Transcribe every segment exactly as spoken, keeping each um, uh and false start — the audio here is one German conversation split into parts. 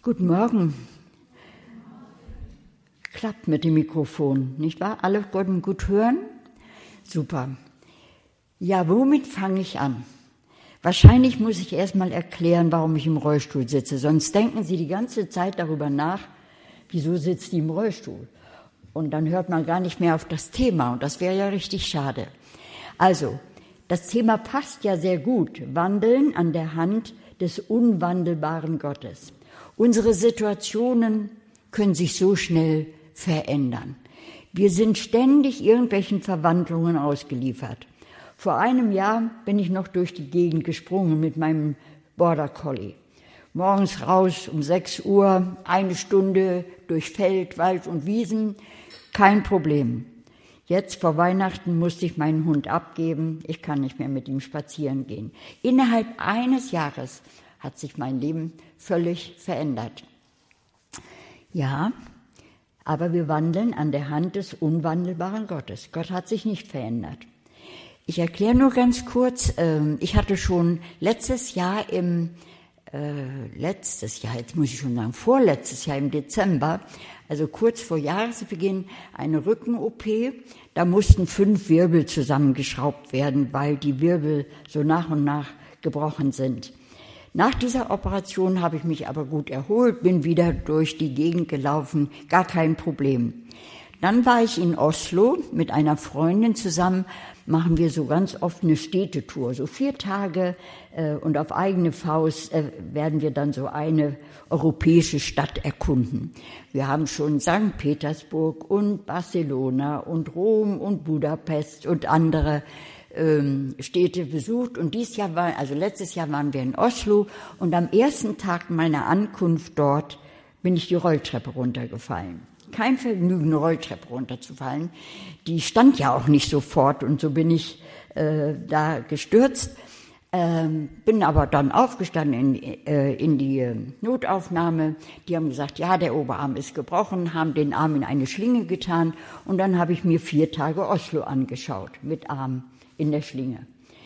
Guten Morgen. Klappt mit dem Mikrofon, nicht wahr? Alle konnten gut hören? Super. Ja, womit fange ich an? Wahrscheinlich muss ich erst mal erklären, warum ich im Rollstuhl sitze. Sonst denken Sie die ganze Zeit darüber nach, wieso sitzt die im Rollstuhl? Und dann hört man gar nicht mehr auf das Thema. Und das wäre ja richtig schade. Also, das Thema passt ja sehr gut. Wandeln an der Hand des unwandelbaren Gottes. Unsere Situationen können sich so schnell verändern. Wir sind ständig irgendwelchen Verwandlungen ausgeliefert. Vor einem Jahr bin ich noch durch die Gegend gesprungen mit meinem Border Collie. Morgens raus um sechs Uhr, eine Stunde durch Feld, Wald und Wiesen, kein Problem. Jetzt vor Weihnachten musste ich meinen Hund abgeben, ich kann nicht mehr mit ihm spazieren gehen. Innerhalb eines Jahres hat sich mein Leben völlig verändert. Ja, aber wir wandeln an der Hand des unwandelbaren Gottes. Gott hat sich nicht verändert. Ich erkläre nur ganz kurz, ich hatte schon letztes Jahr im, äh, letztes Jahr, jetzt muss ich schon sagen, vorletztes Jahr im Dezember, also kurz vor Jahresbeginn, eine Rücken-O P. Da mussten fünf Wirbel zusammengeschraubt werden, weil die Wirbel so nach und nach gebrochen sind. Nach dieser Operation habe ich mich aber gut erholt, bin wieder durch die Gegend gelaufen, gar kein Problem. Dann war ich in Oslo mit einer Freundin zusammen, machen wir so ganz oft eine Städtetour, so vier Tage äh, und auf eigene Faust äh, werden wir dann so eine europäische Stadt erkunden. Wir haben schon Sankt Petersburg und Barcelona und Rom und Budapest und andere ähm, Städte besucht und dieses Jahr war, also letztes Jahr waren wir in Oslo und am ersten Tag meiner Ankunft dort bin ich die Rolltreppe runtergefallen. Kein Vergnügen, eine Rolltreppe runterzufallen. Die stand ja auch nicht sofort und so bin ich äh, da gestürzt. Ähm, bin aber dann aufgestanden in, äh, in die äh, Notaufnahme. Die haben gesagt, ja, der Oberarm ist gebrochen, haben den Arm in eine Schlinge getan und dann habe ich mir vier Tage Oslo angeschaut mit Arm in der Schlinge.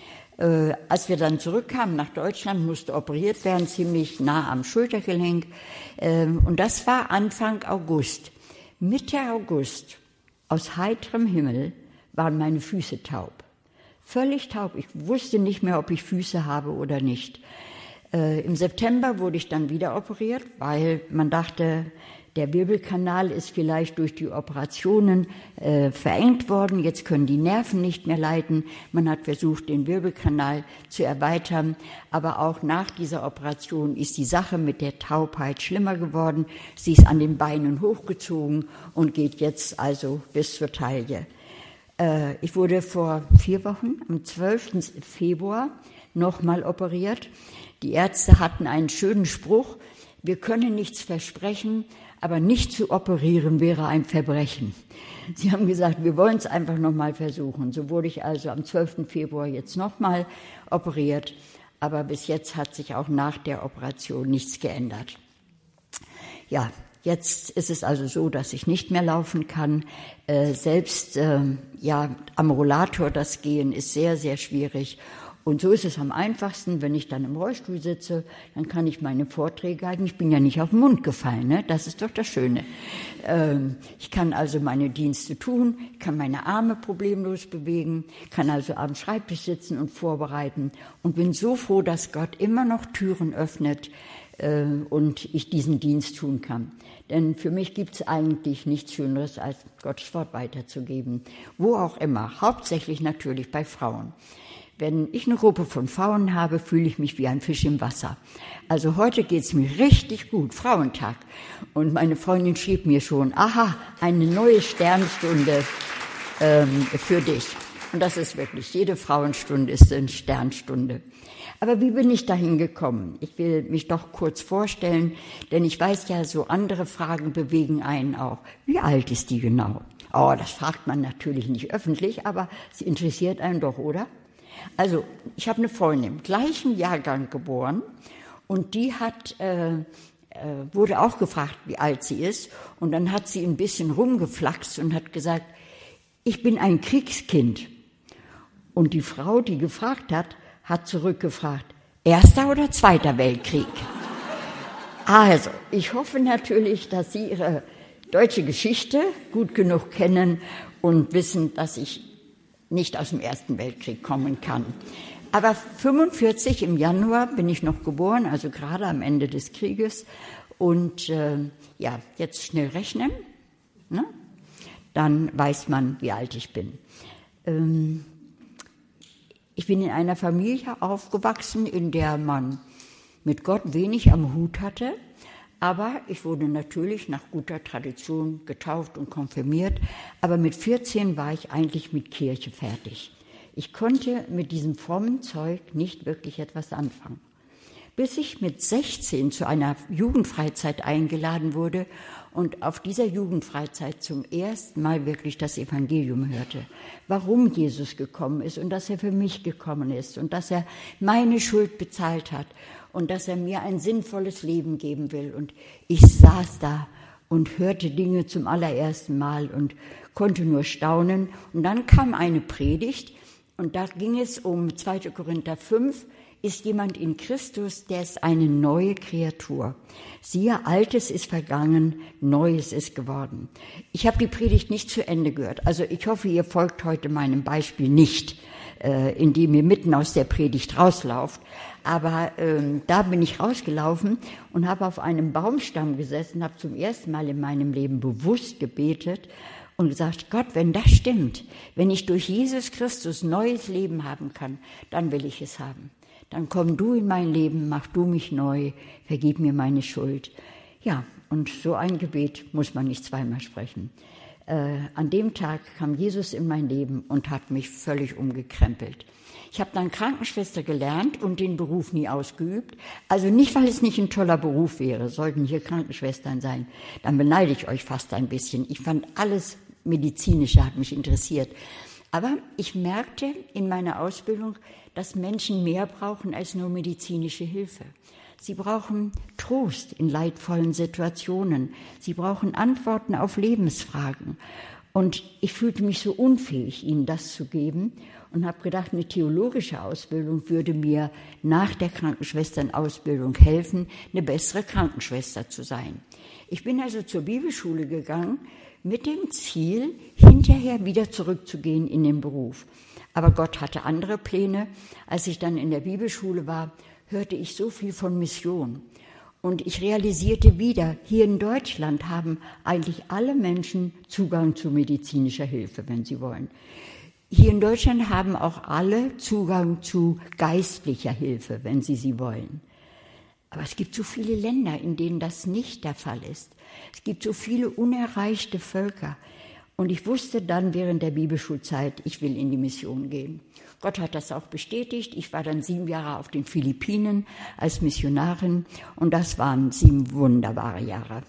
Äh, als wir dann zurückkamen nach Deutschland, musste operiert werden, ziemlich nah am Schultergelenk. Äh, und das war Anfang August. Mitte August, aus heiterem Himmel, waren meine Füße taub. Völlig taub. Ich wusste nicht mehr, ob ich Füße habe oder nicht. Äh, Im September wurde ich dann wieder operiert, weil man dachte, der Wirbelkanal ist vielleicht durch die Operationen äh, verengt worden. Jetzt können die Nerven nicht mehr leiten. Man hat versucht, den Wirbelkanal zu erweitern. Aber auch nach dieser Operation ist die Sache mit der Taubheit schlimmer geworden. Sie ist an den Beinen hochgezogen und geht jetzt also bis zur Taille. Äh, ich wurde vor vier Wochen, am zwölften Februar, nochmal operiert. Die Ärzte hatten einen schönen Spruch: Wir können nichts versprechen, aber nicht zu operieren wäre ein Verbrechen. Sie haben gesagt, wir wollen es einfach nochmal versuchen. So wurde ich also am zwölften Februar jetzt nochmal operiert. Aber bis jetzt hat sich auch nach der Operation nichts geändert. Ja, jetzt ist es also so, dass ich nicht mehr laufen kann. Äh, selbst äh, ja, am Rollator das Gehen ist sehr, sehr schwierig. Und so ist es am einfachsten, wenn ich dann im Rollstuhl sitze, dann kann ich meine Vorträge halten. Ich bin ja nicht auf den Mund gefallen, ne? Das ist doch das Schöne. Ähm, ich kann also meine Dienste tun, kann meine Arme problemlos bewegen, kann also am Schreibtisch sitzen und vorbereiten und bin so froh, dass Gott immer noch Türen öffnet äh, und ich diesen Dienst tun kann. Denn für mich gibt es eigentlich nichts Schöneres, als Gottes Wort weiterzugeben. Wo auch immer, hauptsächlich natürlich bei Frauen. Wenn ich eine Gruppe von Frauen habe, fühle ich mich wie ein Fisch im Wasser. Also heute geht's mir richtig gut, Frauentag. Und meine Freundin schrieb mir schon, aha, eine neue Sternstunde ähm, für dich. Und das ist wirklich, jede Frauenstunde ist eine Sternstunde. Aber wie bin ich dahin gekommen? Ich will mich doch kurz vorstellen, denn ich weiß ja, so andere Fragen bewegen einen auch. Wie alt ist die genau? Oh, das fragt man natürlich nicht öffentlich, aber sie interessiert einen doch, oder? Also, ich habe eine Freundin im gleichen Jahrgang geboren und die hat, äh, äh, wurde auch gefragt, wie alt sie ist. Und dann hat sie ein bisschen rumgeflaxt und hat gesagt, ich bin ein Kriegskind. Und die Frau, die gefragt hat, hat zurückgefragt, Erster oder Zweiter Weltkrieg? Also, ich hoffe natürlich, dass Sie Ihre deutsche Geschichte gut genug kennen und wissen, dass ich nicht aus dem Ersten Weltkrieg kommen kann. Aber fünfundvierzig im Januar bin ich noch geboren, also gerade am Ende des Krieges. Und äh, ja, jetzt schnell rechnen, ne? Dann weiß man, wie alt ich bin. Ähm, ich bin in einer Familie aufgewachsen, in der man mit Gott wenig am Hut hatte. Aber ich wurde natürlich nach guter Tradition getauft und konfirmiert. Aber mit vierzehn war ich eigentlich mit Kirche fertig. Ich konnte mit diesem frommen Zeug nicht wirklich etwas anfangen. Bis ich mit sechzehn zu einer Jugendfreizeit eingeladen wurde und auf dieser Jugendfreizeit zum ersten Mal wirklich das Evangelium hörte. Warum Jesus gekommen ist und dass er für mich gekommen ist und dass er meine Schuld bezahlt hat und dass er mir ein sinnvolles Leben geben will. Und ich saß da und hörte Dinge zum allerersten Mal und konnte nur staunen. Und dann kam eine Predigt und da ging es um zweiter Korinther fünf, ist jemand in Christus, der ist eine neue Kreatur. Siehe, Altes ist vergangen, Neues ist geworden. Ich habe die Predigt nicht zu Ende gehört. Also ich hoffe, ihr folgt heute meinem Beispiel nicht, äh, indem ihr mitten aus der Predigt rauslauft. Aber ähm, da bin ich rausgelaufen und habe auf einem Baumstamm gesessen, habe zum ersten Mal in meinem Leben bewusst gebetet und gesagt, Gott, wenn das stimmt, wenn ich durch Jesus Christus neues Leben haben kann, dann will ich es haben. Dann komm du in mein Leben, mach du mich neu, vergib mir meine Schuld. Ja, und so ein Gebet muss man nicht zweimal sprechen. Äh, an dem Tag kam Jesus in mein Leben und hat mich völlig umgekrempelt. Ich habe dann Krankenschwester gelernt und den Beruf nie ausgeübt. Also nicht, weil es nicht ein toller Beruf wäre, sollten hier Krankenschwestern sein. Dann beneide ich euch fast ein bisschen. Ich fand alles Medizinische hat mich interessiert. Aber ich merkte in meiner Ausbildung, dass Menschen mehr brauchen als nur medizinische Hilfe. Sie brauchen Trost in leidvollen Situationen. Sie brauchen Antworten auf Lebensfragen. Und ich fühlte mich so unfähig, ihnen das zu geben und habe gedacht, eine theologische Ausbildung würde mir nach der Krankenschwesternausbildung helfen, eine bessere Krankenschwester zu sein. Ich bin also zur Bibelschule gegangen mit dem Ziel, hinterher wieder zurückzugehen in den Beruf. Aber Gott hatte andere Pläne. Als ich dann in der Bibelschule war, hörte ich so viel von Mission. Und ich realisierte wieder, hier in Deutschland haben eigentlich alle Menschen Zugang zu medizinischer Hilfe, wenn sie wollen. Hier in Deutschland haben auch alle Zugang zu geistlicher Hilfe, wenn sie sie wollen. Aber es gibt so viele Länder, in denen das nicht der Fall ist. Es gibt so viele unerreichte Völker. Und ich wusste dann während der Bibelschulzeit, ich will in die Mission gehen. Gott hat das auch bestätigt. Ich war dann sieben Jahre auf den Philippinen als Missionarin und das waren sieben wunderbare Jahre.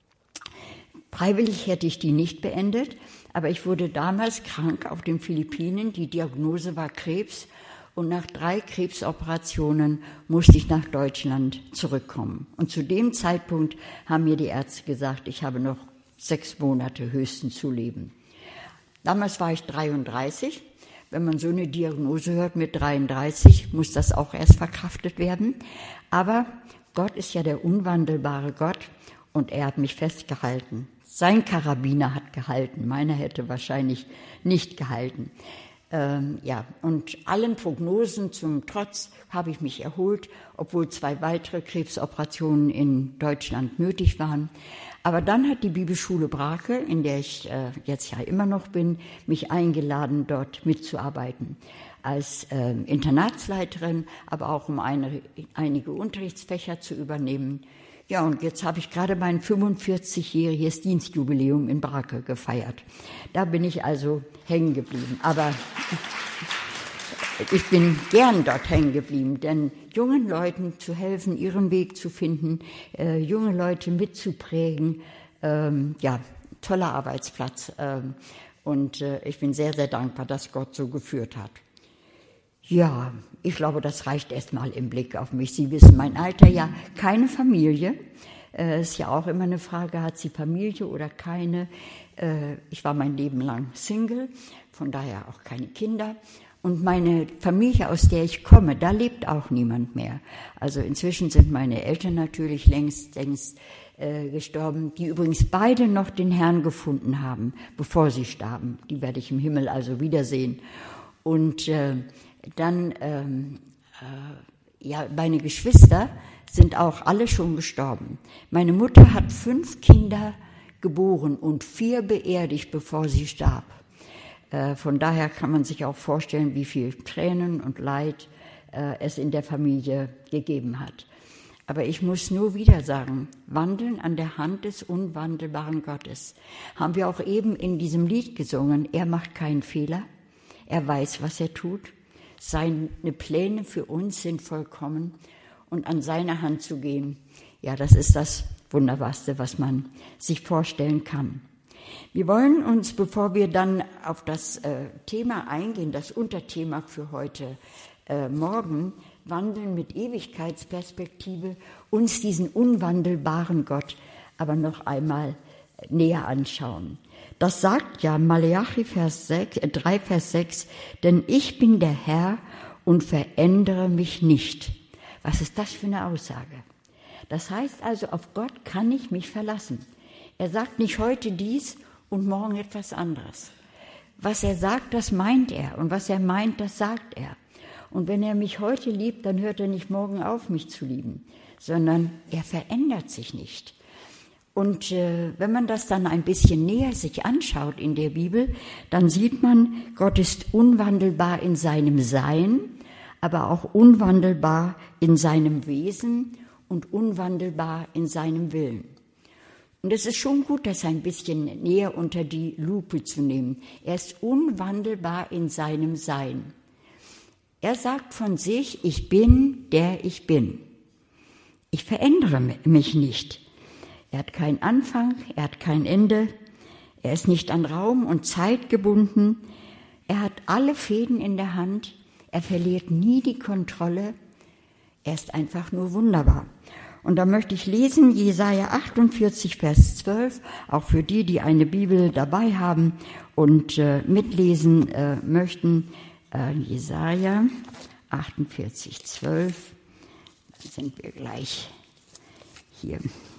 Freiwillig hätte ich die nicht beendet, aber ich wurde damals krank auf den Philippinen. Die Diagnose war Krebs und nach drei Krebsoperationen musste ich nach Deutschland zurückkommen. Und zu dem Zeitpunkt haben mir die Ärzte gesagt, ich habe noch sechs Monate höchstens zu leben. Damals war ich dreiunddreißig. Wenn man so eine Diagnose hört mit dreiunddreißig, muss das auch erst verkraftet werden. Aber Gott ist ja der unwandelbare Gott und er hat mich festgehalten. Sein Karabiner hat gehalten, meiner hätte wahrscheinlich nicht gehalten. Ähm, ja, und allen Prognosen zum Trotz habe ich mich erholt, obwohl zwei weitere Krebsoperationen in Deutschland nötig waren. Aber dann hat die Bibelschule Brake, in der ich äh, jetzt ja immer noch bin, mich eingeladen, dort mitzuarbeiten. Als äh, Internatsleiterin, aber auch um eine, einige Unterrichtsfächer zu übernehmen. Ja, und jetzt habe ich gerade mein fünfundvierzigjähriges Dienstjubiläum in Brake gefeiert. Da bin ich also hängen geblieben. Aber ich bin gern dort hängen geblieben, denn jungen Leuten zu helfen, ihren Weg zu finden, äh, junge Leute mitzuprägen, ähm, ja, toller Arbeitsplatz. Ähm, und äh, ich bin sehr, sehr dankbar, dass Gott so geführt hat. Ja, ich glaube, das reicht erstmal im Blick auf mich. Sie wissen mein Alter, ja, keine Familie. Äh, ist ja auch immer eine Frage, hat sie Familie oder keine? Äh, ich war mein Leben lang Single, von daher auch keine Kinder. Und meine Familie, aus der ich komme, da lebt auch niemand mehr. Also inzwischen sind meine Eltern natürlich längst, längst äh, gestorben, die übrigens beide noch den Herrn gefunden haben, bevor sie starben. Die werde ich im Himmel also wiedersehen. Und äh, dann, ähm, äh, ja, meine Geschwister sind auch alle schon gestorben. Meine Mutter hat fünf Kinder geboren und vier beerdigt, bevor sie starb. Von daher kann man sich auch vorstellen, wie viel Tränen und Leid äh, es in der Familie gegeben hat. Aber ich muss nur wieder sagen, wandeln an der Hand des unwandelbaren Gottes. Haben wir auch eben in diesem Lied gesungen, er macht keinen Fehler, er weiß, was er tut. Seine Pläne für uns sind vollkommen und an seiner Hand zu gehen, ja, das ist das Wunderbarste, was man sich vorstellen kann. Wir wollen uns, bevor wir dann auf das äh, Thema eingehen, das Unterthema für heute äh, Morgen, Wandeln mit Ewigkeitsperspektive, uns diesen unwandelbaren Gott aber noch einmal näher anschauen. Das sagt ja Maleachi Vers sechs, äh, drei, Vers sechs, denn ich bin der Herr und verändere mich nicht. Was ist das für eine Aussage? Das heißt also, auf Gott kann ich mich verlassen. Er sagt nicht heute dies und morgen etwas anderes. Was er sagt, das meint er. Und was er meint, das sagt er. Und wenn er mich heute liebt, dann hört er nicht morgen auf, mich zu lieben, sondern er verändert sich nicht. Und äh, wenn man das dann ein bisschen näher sich anschaut in der Bibel, dann sieht man, Gott ist unwandelbar in seinem Sein, aber auch unwandelbar in seinem Wesen und unwandelbar in seinem Willen. Und es ist schon gut, das ein bisschen näher unter die Lupe zu nehmen. Er ist unwandelbar in seinem Sein. Er sagt von sich, ich bin, der ich bin. Ich verändere mich nicht. Er hat keinen Anfang, er hat kein Ende. Er ist nicht an Raum und Zeit gebunden. Er hat alle Fäden in der Hand. Er verliert nie die Kontrolle. Er ist einfach nur wunderbar. Und da möchte ich lesen, Jesaja achtundvierzig, Vers zwölf, auch für die, die eine Bibel dabei haben und äh, mitlesen äh, möchten. Äh, Jesaja achtundvierzig, zwölf, dann sind wir gleich hier.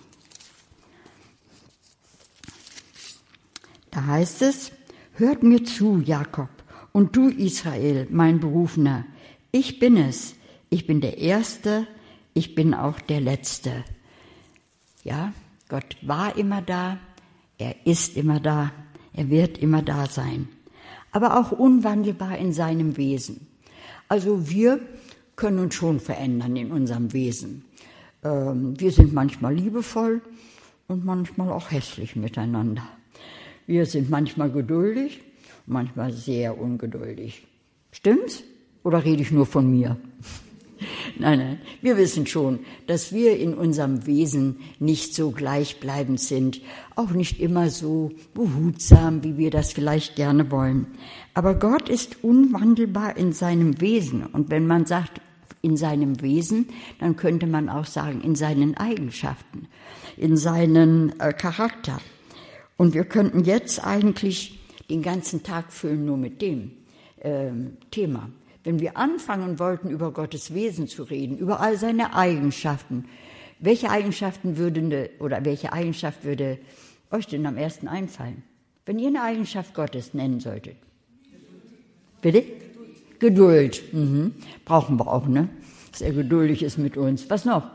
Da heißt es, hört mir zu, Jakob, und du, Israel, mein Berufener. Ich bin es, ich bin der Erste, ich bin auch der Letzte. Ja, Gott war immer da, er ist immer da, er wird immer da sein. Aber auch unwandelbar in seinem Wesen. Also wir können uns schon verändern in unserem Wesen. Ähm, wir sind manchmal liebevoll und manchmal auch hässlich miteinander. Wir sind manchmal geduldig, manchmal sehr ungeduldig. Stimmt's? Oder rede ich nur von mir? Nein, nein, wir wissen schon, dass wir in unserem Wesen nicht so gleichbleibend sind, auch nicht immer so behutsam, wie wir das vielleicht gerne wollen. Aber Gott ist unwandelbar in seinem Wesen. Und wenn man sagt, in seinem Wesen, dann könnte man auch sagen, in seinen Eigenschaften, in seinen äh, Charakter. Und wir könnten jetzt eigentlich den ganzen Tag füllen nur mit dem äh, Thema. Wenn wir anfangen wollten, über Gottes Wesen zu reden, über all seine Eigenschaften, welche Eigenschaften würde, oder welche Eigenschaft würde euch denn am ersten einfallen? Wenn ihr eine Eigenschaft Gottes nennen solltet. Bitte? Geduld. Geduld. Mhm. Brauchen wir auch, ne? Dass er geduldig ist mit uns. Was noch?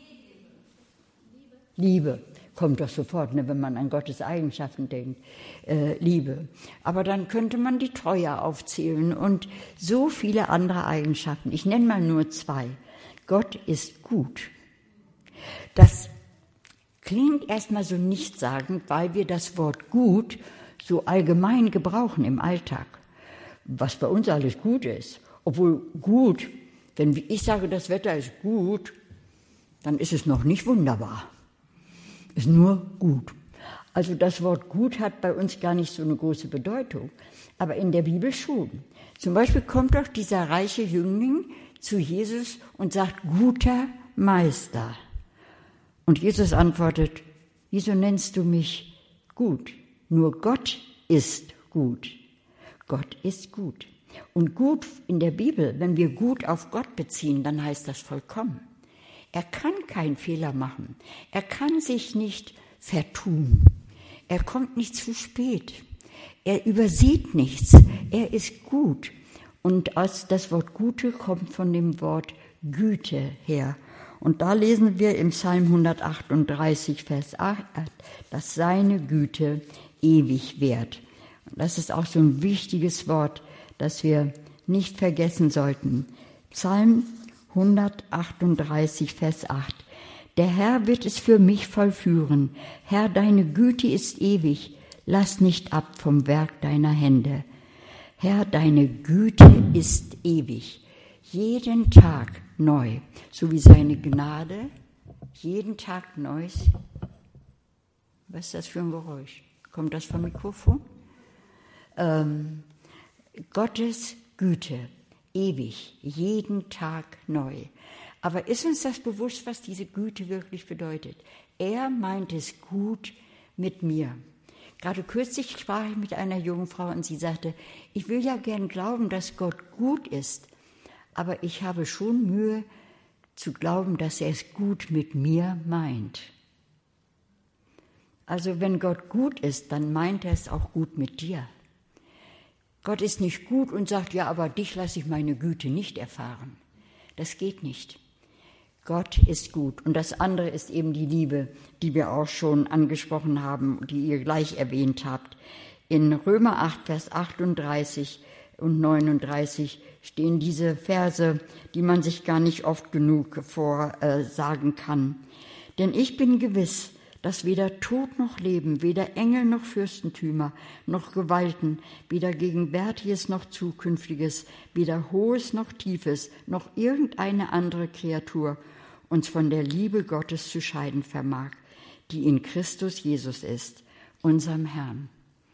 Liebe. Liebe. Kommt doch sofort, ne, wenn man an Gottes Eigenschaften denkt, äh, Liebe. Aber dann könnte man die Treue aufzählen und so viele andere Eigenschaften. Ich nenne mal nur zwei. Gott ist gut. Das klingt erstmal so nichtssagend, weil wir das Wort gut so allgemein gebrauchen im Alltag. Was bei uns alles gut ist. Obwohl gut, wenn ich sage, das Wetter ist gut, dann ist es noch nicht wunderbar. Ist nur gut. Also das Wort gut hat bei uns gar nicht so eine große Bedeutung, aber in der Bibel schon. Zum Beispiel kommt doch dieser reiche Jüngling zu Jesus und sagt, guter Meister. Und Jesus antwortet, wieso nennst du mich gut? Nur Gott ist gut. Gott ist gut. Und gut in der Bibel, wenn wir gut auf Gott beziehen, dann heißt das vollkommen. Er kann keinen Fehler machen. Er kann sich nicht vertun. Er kommt nicht zu spät. Er übersieht nichts. Er ist gut. Und das Wort Gute kommt von dem Wort Güte her. Und da lesen wir im Psalm hundertachtunddreißig, Vers acht, dass seine Güte ewig währt. Und das ist auch so ein wichtiges Wort, das wir nicht vergessen sollten. Psalm hundertachtunddreißig, Vers acht. Der Herr wird es für mich vollführen. Herr, deine Güte ist ewig. Lass nicht ab vom Werk deiner Hände. Herr, deine Güte ist ewig. Jeden Tag neu, so wie seine Gnade jeden Tag neu ist. Was ist das für ein Geräusch? Kommt das vom Mikrofon? Ähm, Gottes Güte, ewig, jeden Tag neu. Aber ist uns das bewusst, was diese Güte wirklich bedeutet? Er meint es gut mit mir. Gerade kürzlich sprach ich mit einer jungen Frau und sie sagte, ich will ja gern glauben, dass Gott gut ist, aber ich habe schon Mühe zu glauben, dass er es gut mit mir meint. Also wenn Gott gut ist, dann meint er es auch gut mit dir. Gott ist nicht gut und sagt, ja, aber dich lasse ich meine Güte nicht erfahren. Das geht nicht. Gott ist gut. Und das andere ist eben die Liebe, die wir auch schon angesprochen haben, die ihr gleich erwähnt habt. In Römer acht, Vers achtunddreißig und neununddreißig stehen diese Verse, die man sich gar nicht oft genug vorsagen kann. Denn ich bin gewiss, dass weder Tod noch Leben, weder Engel noch Fürstentümer, noch Gewalten, weder Gegenwärtiges noch Zukünftiges, weder Hohes noch Tiefes, noch irgendeine andere Kreatur uns von der Liebe Gottes zu scheiden vermag, die in Christus Jesus ist, unserem Herrn.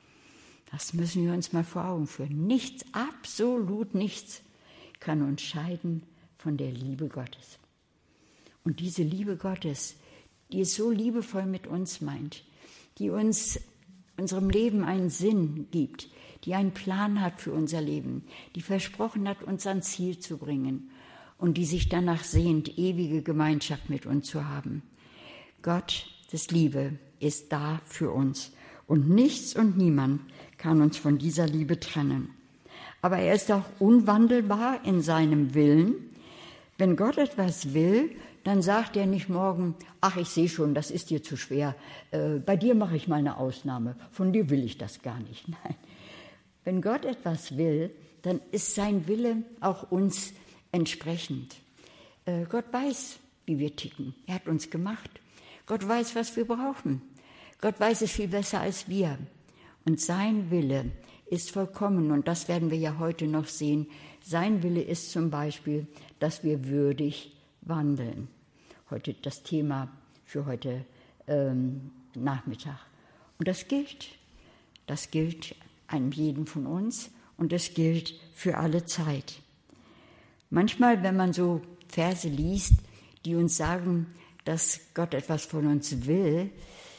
Das müssen wir uns mal vor Augen führen. Nichts, absolut nichts kann uns scheiden von der Liebe Gottes. Und diese Liebe Gottes, die es so liebevoll mit uns meint, die uns unserem Leben einen Sinn gibt, die einen Plan hat für unser Leben, die versprochen hat, uns ans Ziel zu bringen und die sich danach sehnt, ewige Gemeinschaft mit uns zu haben. Gott, das Liebe, ist da für uns und nichts und niemand kann uns von dieser Liebe trennen. Aber er ist auch unwandelbar in seinem Willen. Wenn Gott etwas will, dann sagt er nicht morgen, ach, ich sehe schon, das ist dir zu schwer, äh, bei dir mache ich mal eine Ausnahme, von dir will ich das gar nicht. Nein. Wenn Gott etwas will, dann ist sein Wille auch uns entsprechend. Äh, Gott weiß, wie wir ticken. Er hat uns gemacht. Gott weiß, was wir brauchen. Gott weiß es viel besser als wir. Und sein Wille ist vollkommen, und das werden wir ja heute noch sehen. Sein Wille ist zum Beispiel, dass wir würdig wandeln. Heute das Thema für heute ähm, Nachmittag. Und das gilt. Das gilt an jeden von uns und das gilt für alle Zeit. Manchmal, wenn man so Verse liest, die uns sagen, dass Gott etwas von uns will,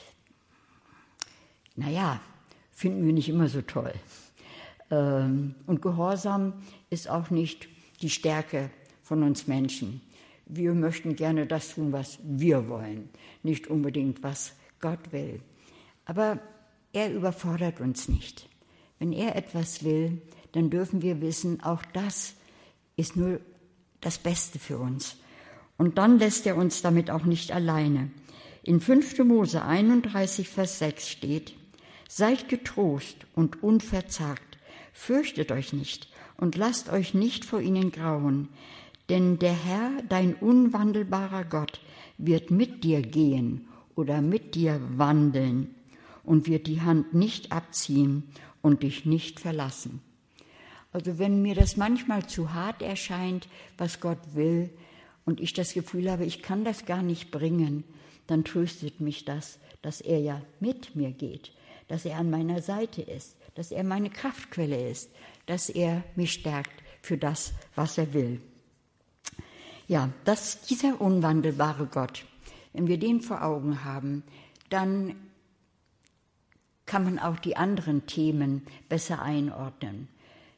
naja, finden wir nicht immer so toll. Ähm, und Gehorsam ist auch nicht die Stärke von uns Menschen. Wir möchten gerne das tun, was wir wollen, nicht unbedingt, was Gott will. Aber er überfordert uns nicht. Wenn er etwas will, dann dürfen wir wissen, auch das ist nur das Beste für uns. Und dann lässt er uns damit auch nicht alleine. In fünfter Mose einunddreißig, Vers sechs steht, seid getrost und unverzagt, fürchtet euch nicht und lasst euch nicht vor ihnen grauen, denn der Herr, dein unwandelbarer Gott, wird mit dir gehen oder mit dir wandeln und wird die Hand nicht abziehen und dich nicht verlassen. Also wenn mir das manchmal zu hart erscheint, was Gott will, und ich das Gefühl habe, ich kann das gar nicht bringen, dann tröstet mich das, dass er ja mit mir geht, dass er an meiner Seite ist, dass er meine Kraftquelle ist, dass er mich stärkt für das, was er will. Ja, dass dieser unwandelbare Gott, wenn wir den vor Augen haben, dann kann man auch die anderen Themen besser einordnen.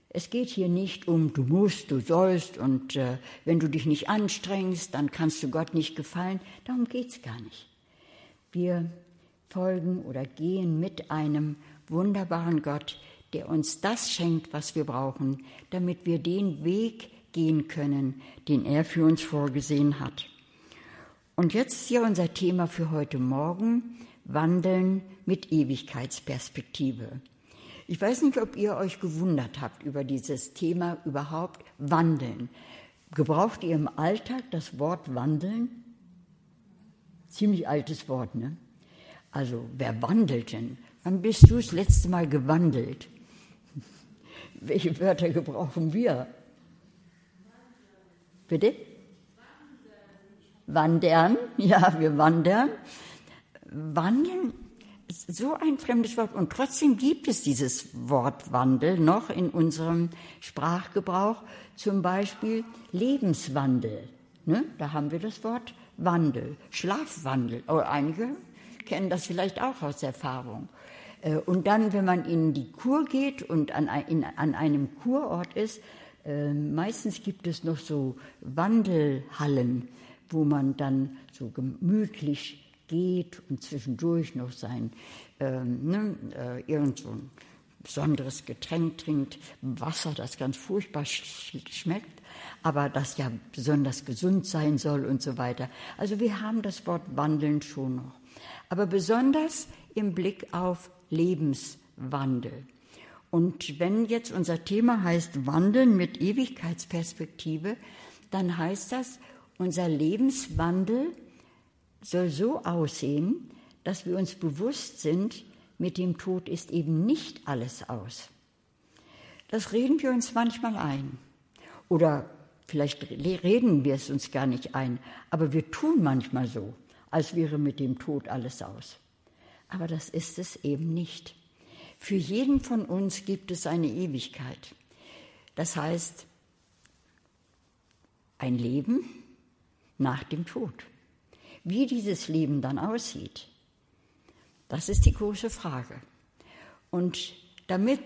Es geht hier nicht um, du musst, du sollst und äh, wenn du dich nicht anstrengst, dann kannst du Gott nicht gefallen. Darum geht es gar nicht. Wir folgen oder gehen mit einem wunderbaren Gott, der uns das schenkt, was wir brauchen, damit wir den Weg gehen können, den er für uns vorgesehen hat. Und jetzt ist hier unser Thema für heute Morgen, Wandeln mit Ewigkeitsperspektive. Ich weiß nicht, ob ihr euch gewundert habt über dieses Thema überhaupt, Wandeln. Gebraucht ihr im Alltag das Wort Wandeln? Ziemlich altes Wort, ne? Also, wer wandelt denn? Wann bist du das letzte Mal gewandelt? Welche Wörter gebrauchen wir? Bitte? Wandern. Ja, wir wandern. Wandeln ist so ein fremdes Wort. Und trotzdem gibt es dieses Wort Wandel noch in unserem Sprachgebrauch. Zum Beispiel Lebenswandel. Ne? Da haben wir das Wort Wandel. Schlafwandel. Oh, einige kennen das vielleicht auch aus Erfahrung. Und dann, wenn man in die Kur geht und an, in, an einem Kurort ist, äh, meistens gibt es noch so Wandelhallen, wo man dann so gemütlich geht und zwischendurch noch sein äh, ne, äh, irgend so ein besonderes Getränk trinkt, Wasser, das ganz furchtbar sch- schmeckt, aber das ja besonders gesund sein soll und so weiter. Also wir haben das Wort Wandeln schon noch, aber besonders im Blick auf Lebenswandel. Und wenn jetzt unser Thema heißt Wandeln mit Ewigkeitsperspektive, dann heißt das, unser Lebenswandel soll so aussehen, dass wir uns bewusst sind, mit dem Tod ist eben nicht alles aus. Das reden wir uns manchmal ein. Oder vielleicht reden wir es uns gar nicht ein, aber wir tun manchmal so, als wäre mit dem Tod alles aus. Aber das ist es eben nicht. Für jeden von uns gibt es eine Ewigkeit. Das heißt, ein Leben nach dem Tod. Wie dieses Leben dann aussieht, das ist die große Frage. Und damit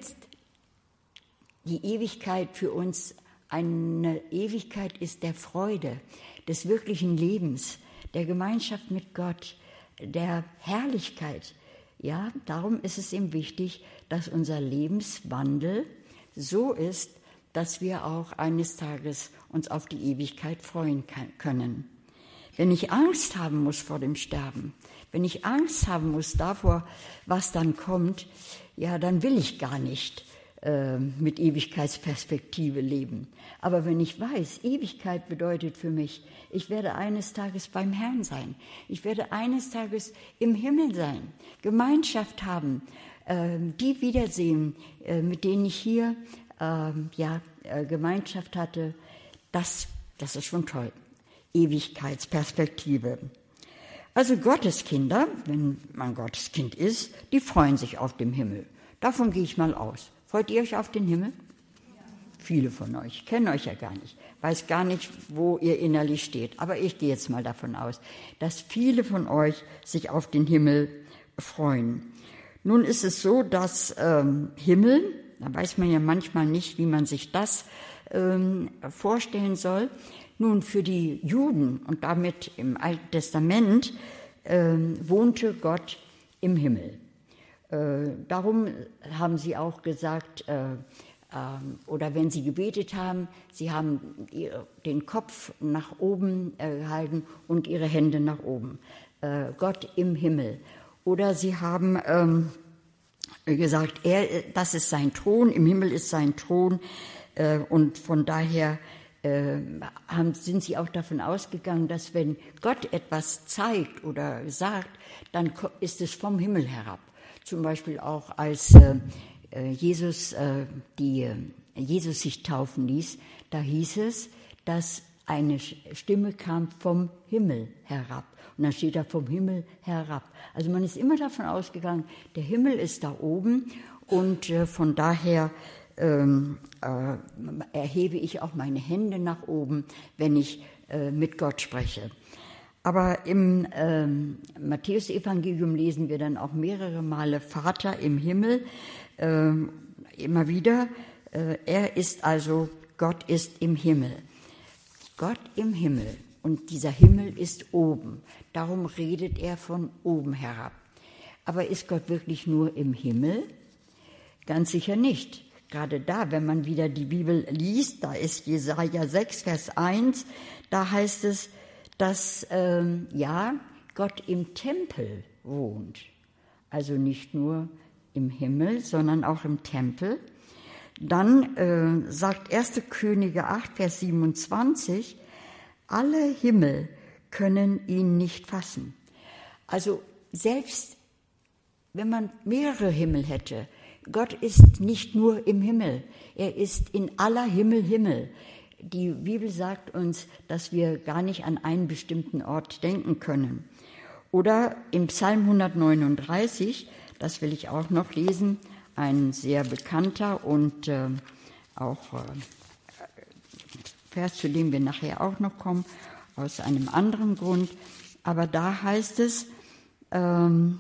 die Ewigkeit für uns eine Ewigkeit ist der Freude, des wirklichen Lebens, der Gemeinschaft mit Gott, der Herrlichkeit. Ja, darum ist es ihm wichtig, dass unser Lebenswandel so ist, dass wir auch eines Tages uns auf die Ewigkeit freuen können. Wenn ich Angst haben muss vor dem Sterben, wenn ich Angst haben muss davor, was dann kommt, ja, dann will ich gar nicht äh, mit Ewigkeitsperspektive leben. Aber wenn ich weiß, Ewigkeit bedeutet für mich, ich werde eines Tages beim Herrn sein, ich werde eines Tages im Himmel sein, Gemeinschaft haben, äh, die wiedersehen, äh, mit denen ich hier äh, ja, äh, Gemeinschaft hatte, das, das ist schon toll. Ewigkeitsperspektive. Also Gotteskinder, wenn man Gotteskind ist, die freuen sich auf den Himmel. Davon gehe ich mal aus. Freut ihr euch auf den Himmel? Ja. Viele von euch kennen euch ja gar nicht, weiß gar nicht, wo ihr innerlich steht. Aber ich gehe jetzt mal davon aus, dass viele von euch sich auf den Himmel freuen. Nun ist es so, dass ähm, Himmel, da weiß man ja manchmal nicht, wie man sich das ähm, vorstellen soll. Nun, für die Juden und damit im Alten Testament äh, wohnte Gott im Himmel. Äh, darum haben sie auch gesagt, äh, äh, oder wenn sie gebetet haben, sie haben ihr, den Kopf nach oben äh, gehalten und ihre Hände nach oben. Äh, Gott im Himmel. Oder sie haben ähm, gesagt, er, das ist sein Thron, im Himmel ist sein Thron äh, und von daher Äh, haben, sind sie auch davon ausgegangen, dass wenn Gott etwas zeigt oder sagt, dann ist es vom Himmel herab. Zum Beispiel auch als äh, Jesus, äh, die, äh, Jesus sich taufen ließ, da hieß es, dass eine Stimme kam vom Himmel herab. Und dann steht da vom Himmel herab. Also man ist immer davon ausgegangen, der Himmel ist da oben und äh, von daher Ähm, äh, erhebe ich auch meine Hände nach oben, wenn ich äh, mit Gott spreche. Aber im ähm, Matthäus-Evangelium lesen wir dann auch mehrere Male Vater im Himmel, äh, immer wieder, Er ist also, Gott ist im Himmel. Gott im Himmel. Und dieser Himmel ist oben. Darum redet er von oben herab. Aber ist Gott wirklich nur im Himmel? Ganz sicher nicht. Gerade da, wenn man wieder die Bibel liest, da ist Jesaja sechs, Vers eins, da heißt es, dass, ähm, ja, Gott im Tempel wohnt. Also nicht nur im Himmel, sondern auch im Tempel. Dann äh, sagt erste Könige acht, Vers siebenundzwanzig, alle Himmel können ihn nicht fassen. Also selbst wenn man mehrere Himmel hätte, Gott ist nicht nur im Himmel, er ist in aller Himmel Himmel. Die Bibel sagt uns, dass wir gar nicht an einen bestimmten Ort denken können. Oder im Psalm hundertneununddreißig, das will ich auch noch lesen, ein sehr bekannter und äh, auch äh, Vers, zu dem wir nachher auch noch kommen, aus einem anderen Grund. Aber da heißt es, ähm,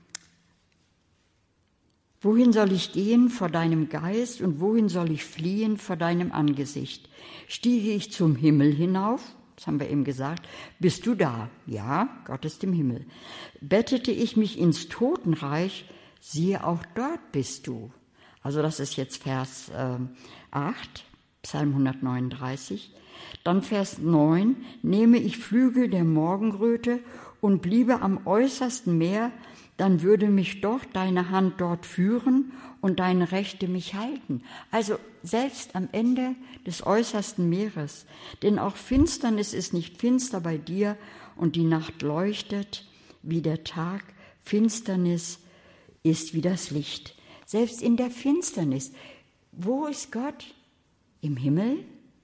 wohin soll ich gehen vor deinem Geist und wohin soll ich fliehen vor deinem Angesicht? Stiege ich zum Himmel hinauf? Das haben wir eben gesagt. Bist du da? Ja, Gott ist im Himmel. Bettete ich mich ins Totenreich? Siehe, auch dort bist du. Also das ist jetzt Vers äh, acht, Psalm hundertneununddreißig. Dann Vers neun. Nehme ich Flügel der Morgenröte und bliebe am äußersten Meer, dann würde mich doch deine Hand dort führen und deine Rechte mich halten. Also selbst am Ende des äußersten Meeres. Denn auch Finsternis ist nicht finster bei dir und die Nacht leuchtet wie der Tag. Finsternis ist wie das Licht. Selbst in der Finsternis. Wo ist Gott? Im Himmel?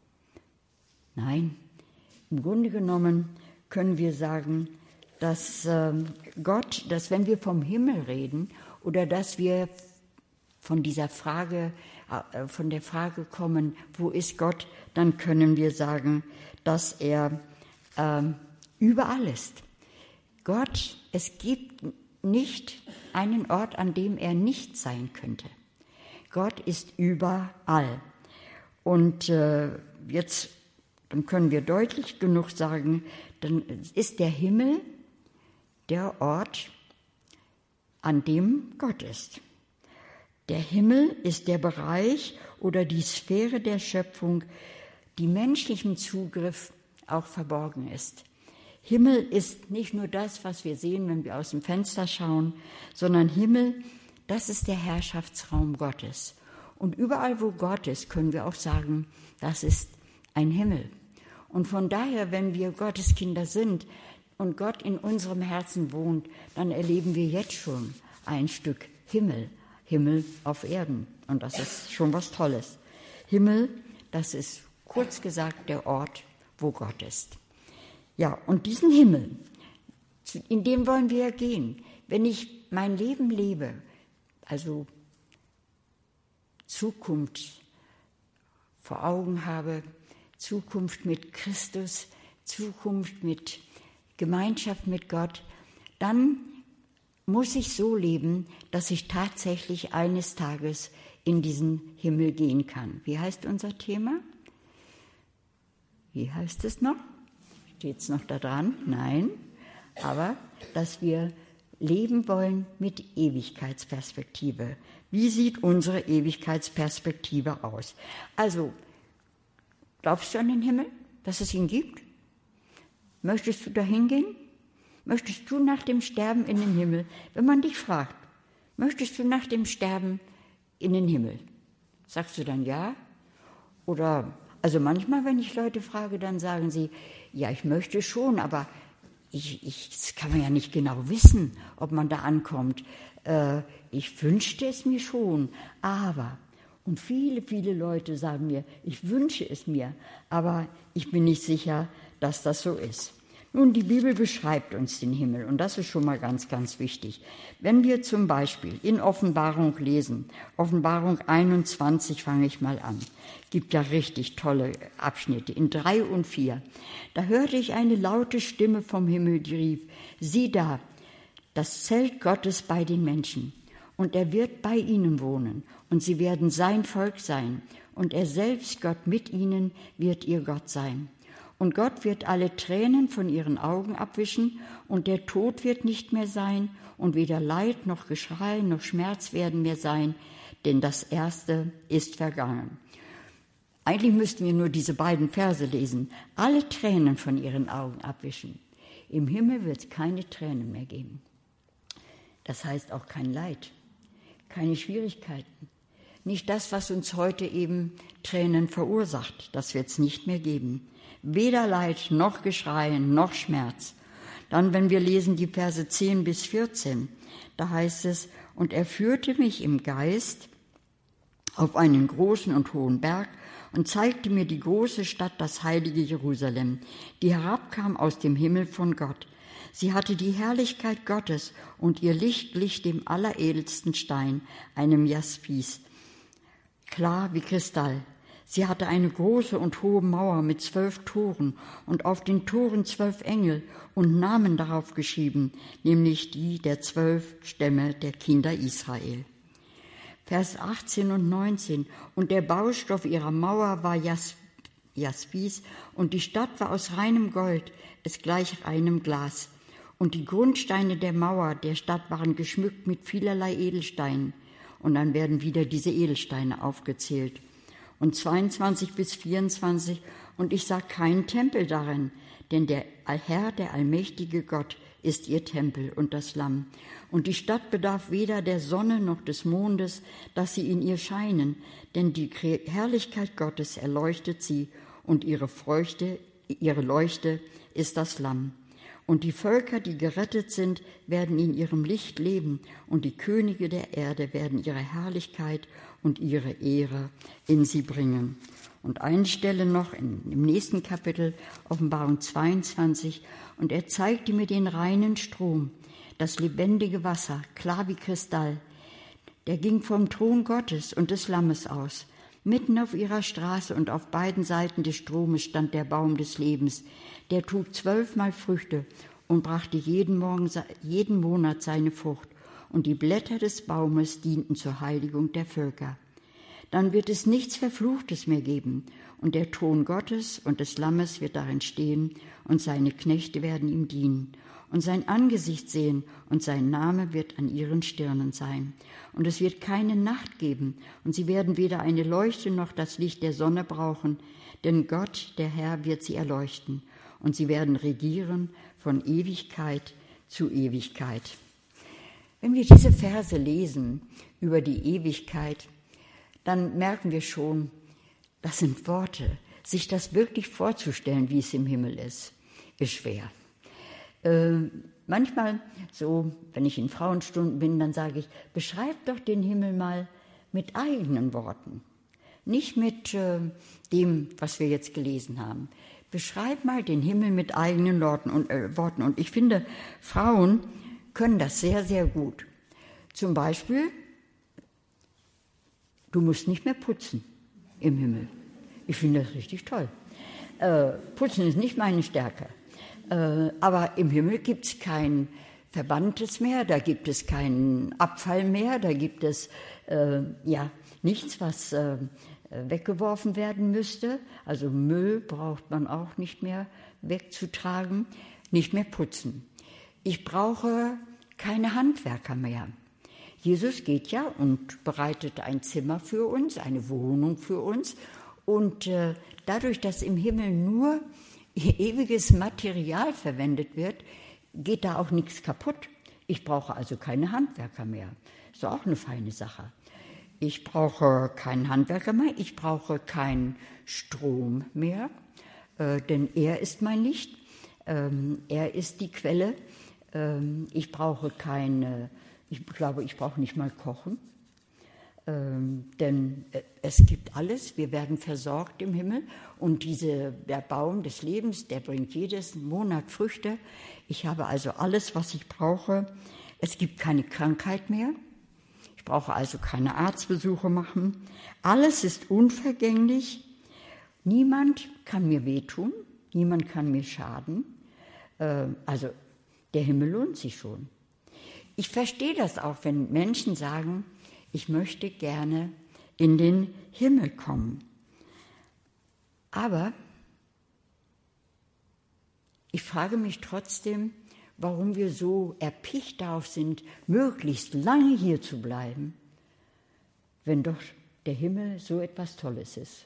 Nein. Im Grunde genommen können wir sagen, dass äh, Gott, dass wenn wir vom Himmel reden oder dass wir von dieser Frage, äh, von der Frage kommen, wo ist Gott, dann können wir sagen, dass er äh, überall ist. Gott, es gibt nicht einen Ort, an dem er nicht sein könnte. Gott ist überall. Und äh, jetzt, dann können wir deutlich genug sagen, dann ist der Himmel der Ort, an dem Gott ist. Der Himmel ist der Bereich oder die Sphäre der Schöpfung, die menschlichem Zugriff auch verborgen ist. Himmel ist nicht nur das, was wir sehen, wenn wir aus dem Fenster schauen, sondern Himmel, das ist der Herrschaftsraum Gottes. Und überall, wo Gott ist, können wir auch sagen, das ist ein Himmel. Und von daher, wenn wir Gottes Kinder sind und Gott in unserem Herzen wohnt, dann erleben wir jetzt schon ein Stück Himmel, Himmel auf Erden. Und das ist schon was Tolles. Himmel, das ist kurz gesagt der Ort, wo Gott ist. Ja, und diesen Himmel, in den wollen wir gehen. Wenn ich mein Leben lebe, also Zukunft vor Augen habe, Zukunft mit Christus, Zukunft mit Gemeinschaft mit Gott, dann muss ich so leben, dass ich tatsächlich eines Tages in diesen Himmel gehen kann. Wie heißt unser Thema? Wie heißt es noch? Steht es noch da dran? Nein. Aber, dass wir leben wollen mit Ewigkeitsperspektive. Wie sieht unsere Ewigkeitsperspektive aus? Also, glaubst du an den Himmel, dass es ihn gibt? Möchtest du dahin gehen? Möchtest du nach dem Sterben in den Himmel? Wenn man dich fragt, möchtest du nach dem Sterben in den Himmel? Sagst du dann ja? Oder, also manchmal, wenn ich Leute frage, dann sagen sie, ja, ich möchte schon, aber ich, ich, das kann man ja nicht genau wissen, ob man da ankommt. Äh, ich wünschte es mir schon, aber, und viele, viele Leute sagen mir, ich wünsche es mir, aber ich bin nicht sicher, dass das so ist. Nun, die Bibel beschreibt uns den Himmel und das ist schon mal ganz, ganz wichtig. Wenn wir zum Beispiel in Offenbarung lesen, Offenbarung einundzwanzig fange ich mal an, gibt ja richtig tolle Abschnitte, in drei und vier. Da hörte ich eine laute Stimme vom Himmel, die rief, sieh da, das Zelt Gottes bei den Menschen. und er wird bei ihnen wohnen, und sie werden sein Volk sein, und er selbst, Gott mit ihnen, wird ihr Gott sein. Und Gott wird alle Tränen von ihren Augen abwischen, und der Tod wird nicht mehr sein, und weder Leid noch Geschrei noch Schmerz werden mehr sein, denn das Erste ist vergangen. Eigentlich müssten wir nur diese beiden Verse lesen. Alle Tränen von ihren Augen abwischen. Im Himmel wird es keine Tränen mehr geben. Das heißt auch kein Leid, keine Schwierigkeiten. Nicht das, was uns heute eben Tränen verursacht, das wird es nicht mehr geben. Weder Leid, noch Geschrei, noch Schmerz. Dann, wenn wir lesen die Verse zehn bis vierzehn, da heißt es, und er führte mich im Geist auf einen großen und hohen Berg und zeigte mir die große Stadt, das heilige Jerusalem, die herabkam aus dem Himmel von Gott. Sie hatte die Herrlichkeit Gottes und ihr Licht glich dem alleredelsten Stein, einem Jaspis, klar wie Kristall. Sie hatte eine große und hohe Mauer mit zwölf Toren und auf den Toren zwölf Engel und Namen darauf geschrieben, nämlich die der zwölf Stämme der Kinder Israel. Vers achtzehn und neunzehn. Und der Baustoff ihrer Mauer war Jaspis und die Stadt war aus reinem Gold, es gleich reinem Glas. Und die Grundsteine der Mauer der Stadt waren geschmückt mit vielerlei Edelsteinen. Und dann werden wieder diese Edelsteine aufgezählt. Und zweiundzwanzig bis vierundzwanzig, und ich sah keinen Tempel darin, denn der Herr, der allmächtige Gott, ist ihr Tempel und das Lamm. Und die Stadt bedarf weder der Sonne noch des Mondes, dass sie in ihr scheinen, denn die Herrlichkeit Gottes erleuchtet sie, und ihre Freude, ihre Leuchte ist das Lamm. Und die Völker, die gerettet sind, werden in ihrem Licht leben, und die Könige der Erde werden ihre Herrlichkeit und ihre Ehre in sie bringen. Und eine Stelle noch in, im nächsten Kapitel, Offenbarung zweiundzwanzig, und er zeigte mir den reinen Strom, das lebendige Wasser, klar wie Kristall. Der ging vom Thron Gottes und des Lammes aus. Mitten auf ihrer Straße und auf beiden Seiten des Stromes stand der Baum des Lebens. Der trug zwölfmal Früchte und brachte jeden, Morgen, jeden Monat seine Frucht. Und die Blätter des Baumes dienten zur Heiligung der Völker. Dann wird es nichts Verfluchtes mehr geben. Und der Thron Gottes und des Lammes wird darin stehen, und seine Knechte werden ihm dienen. Und sein Angesicht sehen, und sein Name wird an ihren Stirnen sein. Und es wird keine Nacht geben, und sie werden weder eine Leuchte noch das Licht der Sonne brauchen, denn Gott, der Herr, wird sie erleuchten, und sie werden regieren von Ewigkeit zu Ewigkeit. Wenn wir diese Verse lesen über die Ewigkeit, dann merken wir schon, das sind Worte. Sich das wirklich vorzustellen, wie es im Himmel ist, ist schwer. Äh, manchmal, so, wenn ich in Frauenstunden bin, dann sage ich, beschreib doch den Himmel mal mit eigenen Worten. Nicht mit äh, dem, was wir jetzt gelesen haben. Beschreib mal den Himmel mit eigenen Worten. Und, äh, Worten. Und ich finde, Frauen können das sehr, sehr gut. Zum Beispiel, du musst nicht mehr putzen im Himmel. Ich finde das richtig toll. Äh, putzen ist nicht meine Stärke. Äh, aber im Himmel gibt es kein Verbanntes mehr, da gibt es keinen Abfall mehr, da gibt es äh, ja nichts, was äh, weggeworfen werden müsste. Also Müll braucht man auch nicht mehr wegzutragen, nicht mehr putzen. Ich brauche keine Handwerker mehr. Jesus geht ja und bereitet ein Zimmer für uns, eine Wohnung für uns. Und äh, dadurch, dass im Himmel nur ewiges Material verwendet wird, geht da auch nichts kaputt. Ich brauche also keine Handwerker mehr. Ist auch eine feine Sache. Ich brauche keinen Handwerker mehr, ich brauche keinen Strom mehr, äh, denn er ist mein Licht, ähm, er ist die Quelle. Ähm, ich brauche keine, ich glaube, ich brauche nicht mal kochen. Ähm, denn es gibt alles, wir werden versorgt im Himmel und diese, der Baum des Lebens, der bringt jedes Monat Früchte. Ich habe also alles, was ich brauche. Es gibt keine Krankheit mehr. Ich brauche also keine Arztbesuche machen. Alles ist unvergänglich. Niemand kann mir wehtun, niemand kann mir schaden. Äh, also der Himmel lohnt sich schon. Ich verstehe das auch, wenn Menschen sagen, ich möchte gerne in den Himmel kommen. Aber ich frage mich trotzdem, warum wir so erpicht darauf sind, möglichst lange hier zu bleiben, wenn doch der Himmel so etwas Tolles ist.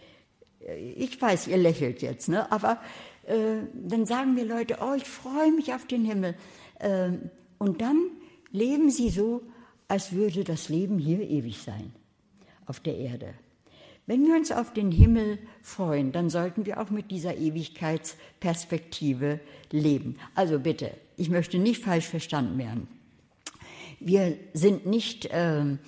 Ich weiß, ihr lächelt jetzt, ne? aber äh, dann sagen mir Leute, oh, ich freue mich auf den Himmel. Äh, und dann leben sie so, als würde das Leben hier ewig sein, auf der Erde. Wenn wir uns auf den Himmel freuen, dann sollten wir auch mit dieser Ewigkeitsperspektive leben. Also bitte, ich möchte nicht falsch verstanden werden. Wir sind nicht äh, äh,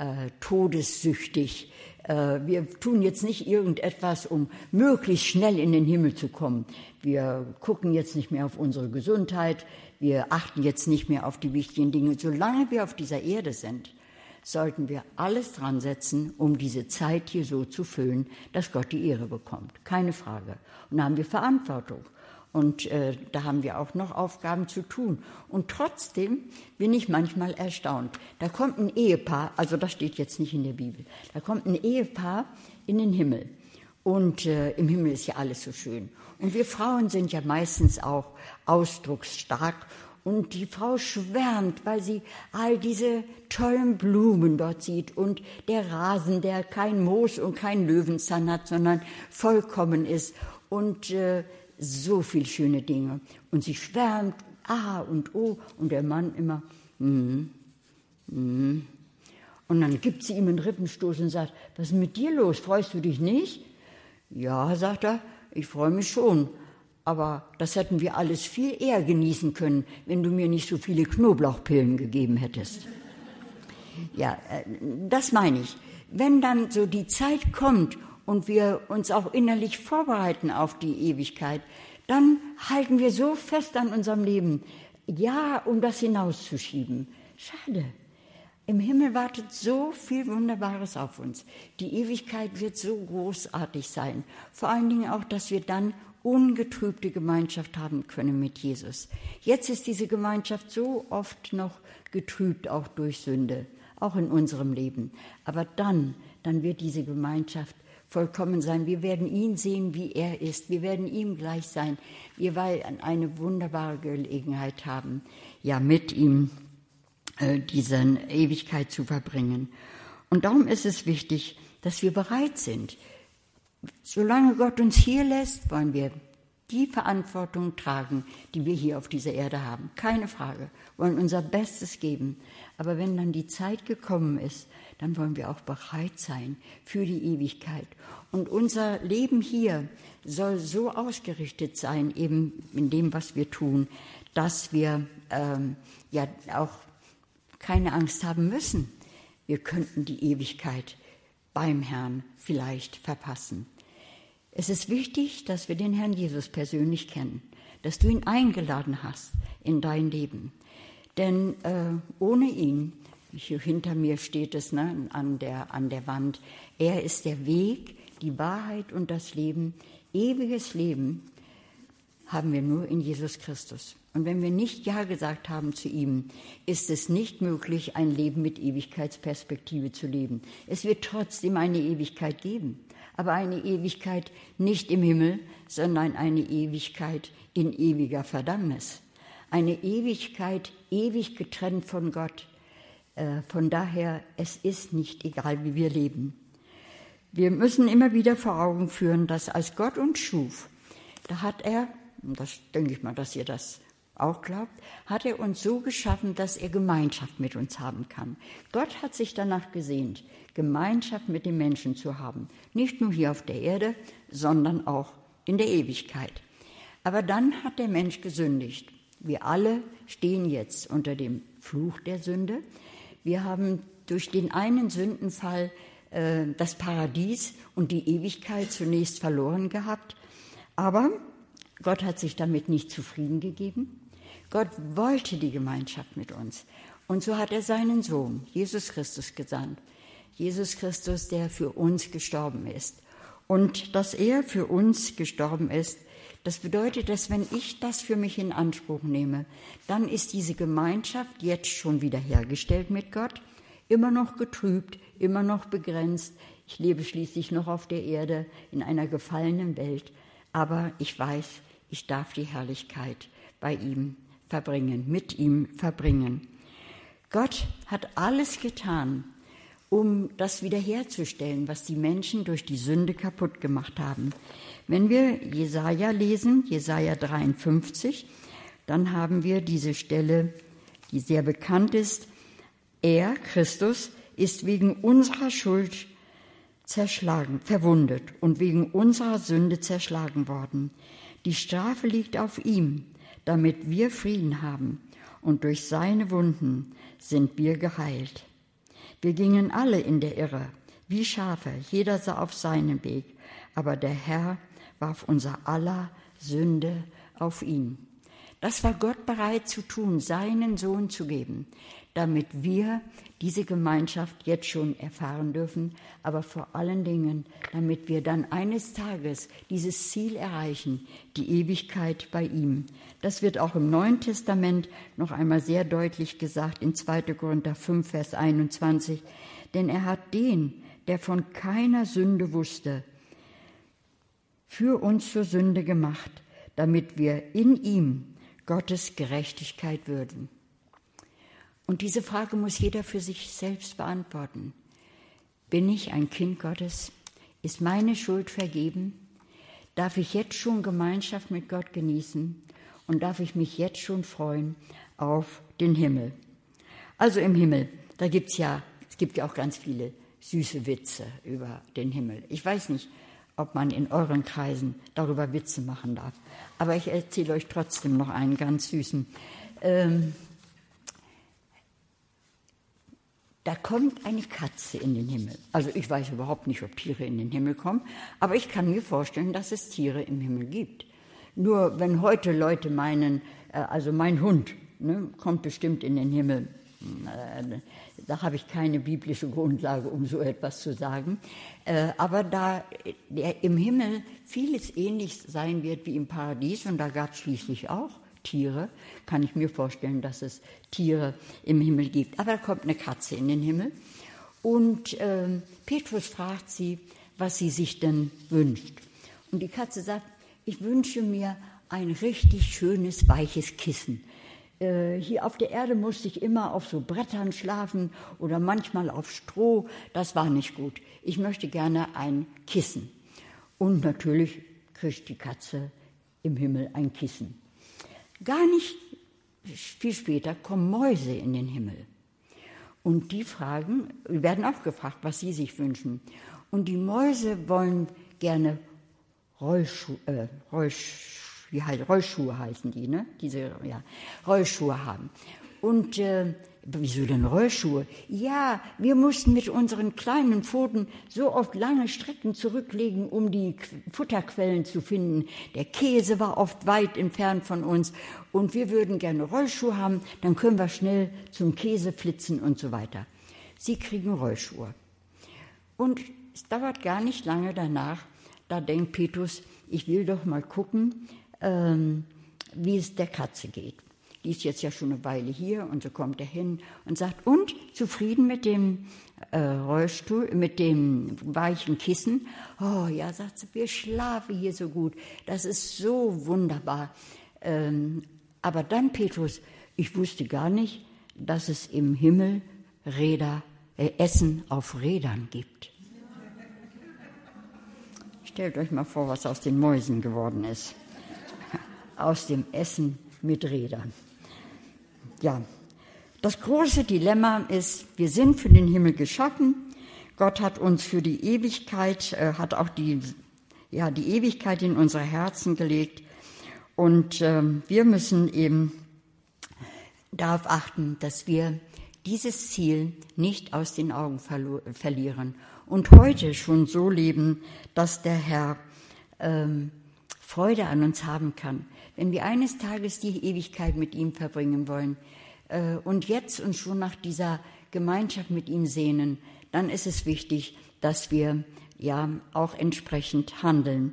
todessüchtig. Äh, wir tun jetzt nicht irgendetwas, um möglichst schnell in den Himmel zu kommen. Wir gucken jetzt nicht mehr auf unsere Gesundheit. Wir achten jetzt nicht mehr auf die wichtigen Dinge. Solange wir auf dieser Erde sind, sollten wir alles dran setzen, um diese Zeit hier so zu füllen, dass Gott die Ehre bekommt. Keine Frage. Und da haben wir Verantwortung. Und äh, da haben wir auch noch Aufgaben zu tun. Und trotzdem bin ich manchmal erstaunt. Da kommt ein Ehepaar, also das steht jetzt nicht in der Bibel, da kommt ein Ehepaar in den Himmel. Und äh, im Himmel ist ja alles so schön. Und wir Frauen sind ja meistens auch ausdrucksstark. Und die Frau schwärmt, weil sie all diese tollen Blumen dort sieht und der Rasen, der kein Moos und kein Löwenzahn hat, sondern vollkommen ist und äh, so viel schöne Dinge. Und sie schwärmt, ah und oh, und der Mann immer, mm, mm. Und dann gibt sie ihm einen Rippenstoß und sagt, was ist mit dir los, freust du dich nicht? Ja, sagt er, ich freue mich schon. Aber das hätten wir alles viel eher genießen können, wenn du mir nicht so viele Knoblauchpillen gegeben hättest. Ja, das meine ich. Wenn dann so die Zeit kommt und wir uns auch innerlich vorbereiten auf die Ewigkeit, dann halten wir so fest an unserem Leben, ja, um das hinauszuschieben. Schade. Im Himmel wartet so viel Wunderbares auf uns. Die Ewigkeit wird so großartig sein. Vor allen Dingen auch, dass wir dann ungetrübte Gemeinschaft haben können mit Jesus. Jetzt ist diese Gemeinschaft so oft noch getrübt, auch durch Sünde, auch in unserem Leben. Aber dann, dann wird diese Gemeinschaft vollkommen sein. Wir werden ihn sehen, wie er ist. Wir werden ihm gleich sein. Wir werden eine wunderbare Gelegenheit haben, ja, mit ihm äh, diese Ewigkeit zu verbringen. Und darum ist es wichtig, dass wir bereit sind. Solange Gott uns hier lässt, wollen wir die Verantwortung tragen, die wir hier auf dieser Erde haben. Keine Frage. Wir wollen unser Bestes geben. Aber wenn dann die Zeit gekommen ist, dann wollen wir auch bereit sein für die Ewigkeit. Und unser Leben hier soll so ausgerichtet sein, eben in dem, was wir tun, dass wir ähm, ja auch keine Angst haben müssen. Wir könnten die Ewigkeit beim Herrn vielleicht verpassen. Es ist wichtig, dass wir den Herrn Jesus persönlich kennen, dass du ihn eingeladen hast in dein Leben. Denn äh, ohne ihn, hier hinter mir steht es ne, an der, an der Wand, er ist der Weg, die Wahrheit und das Leben. Ewiges Leben haben wir nur in Jesus Christus. Und wenn wir nicht Ja gesagt haben zu ihm, ist es nicht möglich, ein Leben mit Ewigkeitsperspektive zu leben. Es wird trotzdem eine Ewigkeit geben, aber eine Ewigkeit nicht im Himmel, sondern eine Ewigkeit in ewiger Verdammnis. Eine Ewigkeit ewig getrennt von Gott. Von daher, es ist nicht egal, wie wir leben. Wir müssen immer wieder vor Augen führen, dass als Gott uns schuf, da hat er, und das denke ich mal, dass ihr das auch glaubt, hat er uns so geschaffen, dass er Gemeinschaft mit uns haben kann. Gott hat sich danach gesehnt, Gemeinschaft mit den Menschen zu haben. Nicht nur hier auf der Erde, sondern auch in der Ewigkeit. Aber dann hat der Mensch gesündigt. Wir alle stehen jetzt unter dem Fluch der Sünde. Wir haben durch den einen Sündenfall äh, das Paradies und die Ewigkeit zunächst verloren gehabt. Aber Gott hat sich damit nicht zufrieden gegeben. Gott wollte die Gemeinschaft mit uns. Und so hat er seinen Sohn, Jesus Christus, gesandt. Jesus Christus, der für uns gestorben ist. Und dass er für uns gestorben ist, Das bedeutet, dass wenn ich das für mich in Anspruch nehme, dann ist diese Gemeinschaft jetzt schon wiederhergestellt mit Gott, immer noch getrübt, immer noch begrenzt. Ich lebe schließlich noch auf der Erde in einer gefallenen Welt, aber ich weiß, ich darf die Herrlichkeit bei ihm verbringen, mit ihm verbringen. Gott hat alles getan, um das wiederherzustellen, was die Menschen durch die Sünde kaputt gemacht haben. Wenn wir Jesaja lesen, Jesaja dreiundfünfzig, dann haben wir diese Stelle, die sehr bekannt ist. Er, Christus, ist wegen unserer Schuld zerschlagen, verwundet und wegen unserer Sünde zerschlagen worden. Die Strafe liegt auf ihm, damit wir Frieden haben, und durch seine Wunden sind wir geheilt. Wir gingen alle in der Irre, wie Schafe, jeder sah auf seinen Weg, aber der Herr warf unser aller Sünde auf ihn. Das war Gott bereit zu tun, seinen Sohn zu geben, damit wir diese Gemeinschaft jetzt schon erfahren dürfen, aber vor allen Dingen, damit wir dann eines Tages dieses Ziel erreichen, die Ewigkeit bei ihm. Das wird auch im Neuen Testament noch einmal sehr deutlich gesagt, in zweiter Korinther fünf, Vers einundzwanzig. Denn er hat den, der von keiner Sünde wusste, für uns zur Sünde gemacht, damit wir in ihm Gottes Gerechtigkeit würden. Und diese Frage muss jeder für sich selbst beantworten. Bin ich ein Kind Gottes? Ist meine Schuld vergeben? Darf ich jetzt schon Gemeinschaft mit Gott genießen? Und darf ich mich jetzt schon freuen auf den Himmel? Also im Himmel, da gibt's ja, es gibt ja auch ganz viele süße Witze über den Himmel. Ich weiß nicht, ob man in euren Kreisen darüber Witze machen darf. Aber ich erzähle euch trotzdem noch einen ganz süßen. Ähm, Da kommt eine Katze in den Himmel. Also ich weiß überhaupt nicht, ob Tiere in den Himmel kommen, aber ich kann mir vorstellen, dass es Tiere im Himmel gibt. Nur wenn heute Leute meinen, äh, also mein Hund ne, kommt bestimmt in den Himmel, äh, da habe ich keine biblische Grundlage, um so etwas zu sagen. Äh, aber da der, im Himmel vieles ähnlich sein wird wie im Paradies, und da gab es schließlich auch Tiere, kann ich mir vorstellen, dass es Tiere im Himmel gibt. Aber da kommt eine Katze in den Himmel und äh, Petrus fragt sie, was sie sich denn wünscht. Und die Katze sagt, ich wünsche mir ein richtig schönes, weiches Kissen. Äh, hier auf der Erde musste ich immer auf so Brettern schlafen oder manchmal auf Stroh. Das war nicht gut. Ich möchte gerne ein Kissen. Und natürlich kriegt die Katze im Himmel ein Kissen. Gar nicht viel später kommen Mäuse in den Himmel. Und die fragen, werden auch gefragt, was sie sich wünschen. Und die Mäuse wollen gerne Rollschuhe, äh, Rollsch, wie heißt, Rollschuhe heißen die, ne? Diese, ja, Rollschuhe haben. Und äh, wieso denn Rollschuhe? Ja, wir mussten mit unseren kleinen Pfoten so oft lange Strecken zurücklegen, um die Futterquellen zu finden. Der Käse war oft weit entfernt von uns und wir würden gerne Rollschuhe haben, dann können wir schnell zum Käse flitzen und so weiter. Sie kriegen Rollschuhe. Und es dauert gar nicht lange danach, da denkt Petrus, ich will doch mal gucken, ähm, wie es der Katze geht. Die ist jetzt ja schon eine Weile hier und so kommt er hin und sagt, und, zufrieden mit dem äh, Rollstuhl, mit dem weichen Kissen? Oh ja, sagt sie, wir schlafen hier so gut, das ist so wunderbar. Ähm, aber dann, Petrus, ich wusste gar nicht, dass es im Himmel Räder, äh, Essen auf Rädern gibt. Stellt euch mal vor, was aus den Mäusen geworden ist. Aus dem Essen mit Rädern. Ja, das große Dilemma ist, wir sind für den Himmel geschaffen. Gott hat uns für die Ewigkeit, äh, hat auch die, ja, die Ewigkeit in unsere Herzen gelegt. Und äh, wir müssen eben darauf achten, dass wir dieses Ziel nicht aus den Augen verlo- verlieren und heute schon so leben, dass der Herr ähm, Freude an uns haben kann. Wenn wir eines Tages die Ewigkeit mit ihm verbringen wollen äh, und jetzt uns schon nach dieser Gemeinschaft mit ihm sehnen, dann ist es wichtig, dass wir ja auch entsprechend handeln.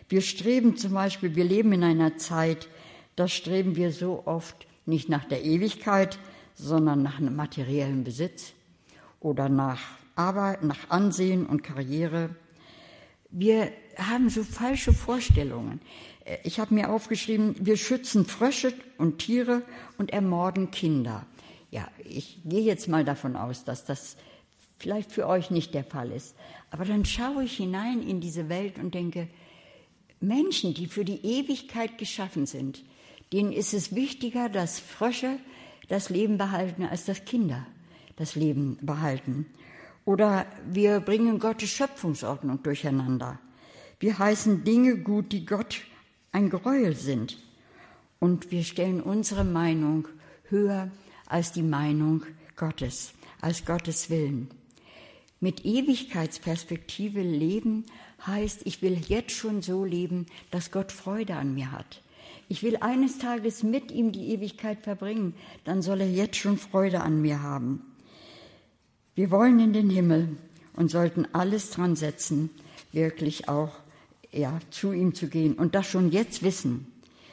Wir streben zum Beispiel, wir leben in einer Zeit, da streben wir so oft nicht nach der Ewigkeit, sondern nach einem materiellen Besitz oder nach Arbeit, nach Ansehen und Karriere. Wir haben so falsche Vorstellungen. Ich habe mir aufgeschrieben, wir schützen Frösche und Tiere und ermorden Kinder. Ja, ich gehe jetzt mal davon aus, dass das vielleicht für euch nicht der Fall ist. Aber dann schaue ich hinein in diese Welt und denke, Menschen, die für die Ewigkeit geschaffen sind, denen ist es wichtiger, dass Frösche das Leben behalten, als dass Kinder das Leben behalten. Oder wir bringen Gottes Schöpfungsordnung durcheinander. Wir heißen Dinge gut, die Gott ein Gräuel sind. Und wir stellen unsere Meinung höher als die Meinung Gottes, als Gottes Willen. Mit Ewigkeitsperspektive leben heißt, ich will jetzt schon so leben, dass Gott Freude an mir hat. Ich will eines Tages mit ihm die Ewigkeit verbringen, dann soll er jetzt schon Freude an mir haben. Wir wollen in den Himmel und sollten alles dran setzen, wirklich auch ja, zu ihm zu gehen und das schon jetzt wissen.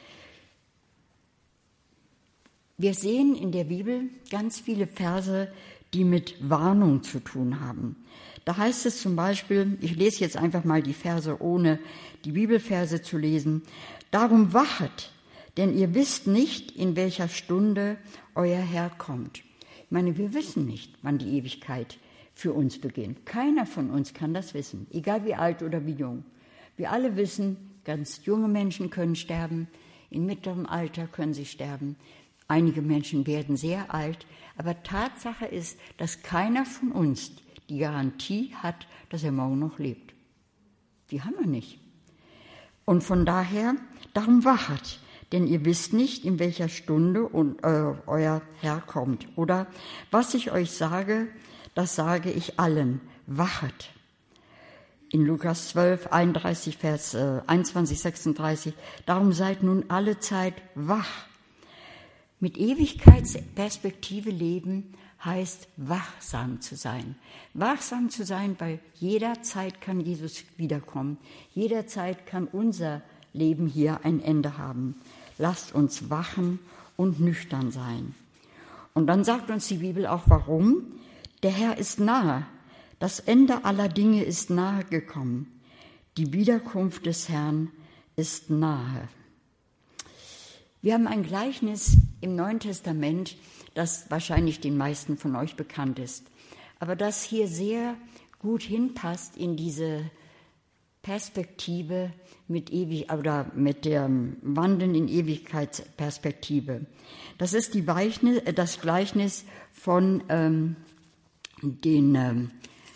Wir sehen in der Bibel ganz viele Verse, die mit Warnung zu tun haben. Da heißt es zum Beispiel, ich lese jetzt einfach mal die Verse, ohne die Bibelverse zu lesen, darum wachet, denn ihr wisst nicht, in welcher Stunde euer Herr kommt. Ich meine, wir wissen nicht, wann die Ewigkeit für uns beginnt. Keiner von uns kann das wissen, egal wie alt oder wie jung. Wir alle wissen, ganz junge Menschen können sterben, in mittlerem Alter können sie sterben. Einige Menschen werden sehr alt, aber Tatsache ist, dass keiner von uns die Garantie hat, dass er morgen noch lebt. Die haben wir nicht. Und von daher, darum wachet, denn ihr wisst nicht, in welcher Stunde und, äh, euer Herr kommt. Oder was ich euch sage, das sage ich allen, wachet. In Lukas zwölf, einunddreißig, Vers äh, einundzwanzig, sechsunddreißig, darum seid nun alle Zeit wach. Mit Ewigkeitsperspektive leben heißt, wachsam zu sein. Wachsam zu sein, weil jederzeit kann Jesus wiederkommen. Jederzeit kann unser Leben hier ein Ende haben. Lasst uns wachen und nüchtern sein. Und dann sagt uns die Bibel auch, warum. Der Herr ist nahe. Das Ende aller Dinge ist nahe gekommen. Die Wiederkunft des Herrn ist nahe. Wir haben ein Gleichnis im Neuen Testament, das wahrscheinlich den meisten von euch bekannt ist, aber das hier sehr gut hinpasst in diese Perspektive mit ewig oder mit dem Wandeln in Ewigkeitsperspektive. Das ist die Weichnis, das Gleichnis von ähm, den ähm,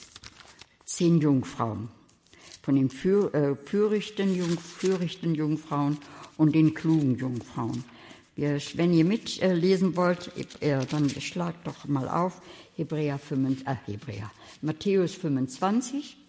zehn Jungfrauen, von den für, äh, törichten Jung, törichten Jungfrauen und den klugen Jungfrauen. Wir, wenn ihr mitlesen wollt, äh, dann schlagt doch mal auf Hebräer fünf, äh, Hebräer, Matthäus fünfundzwanzig.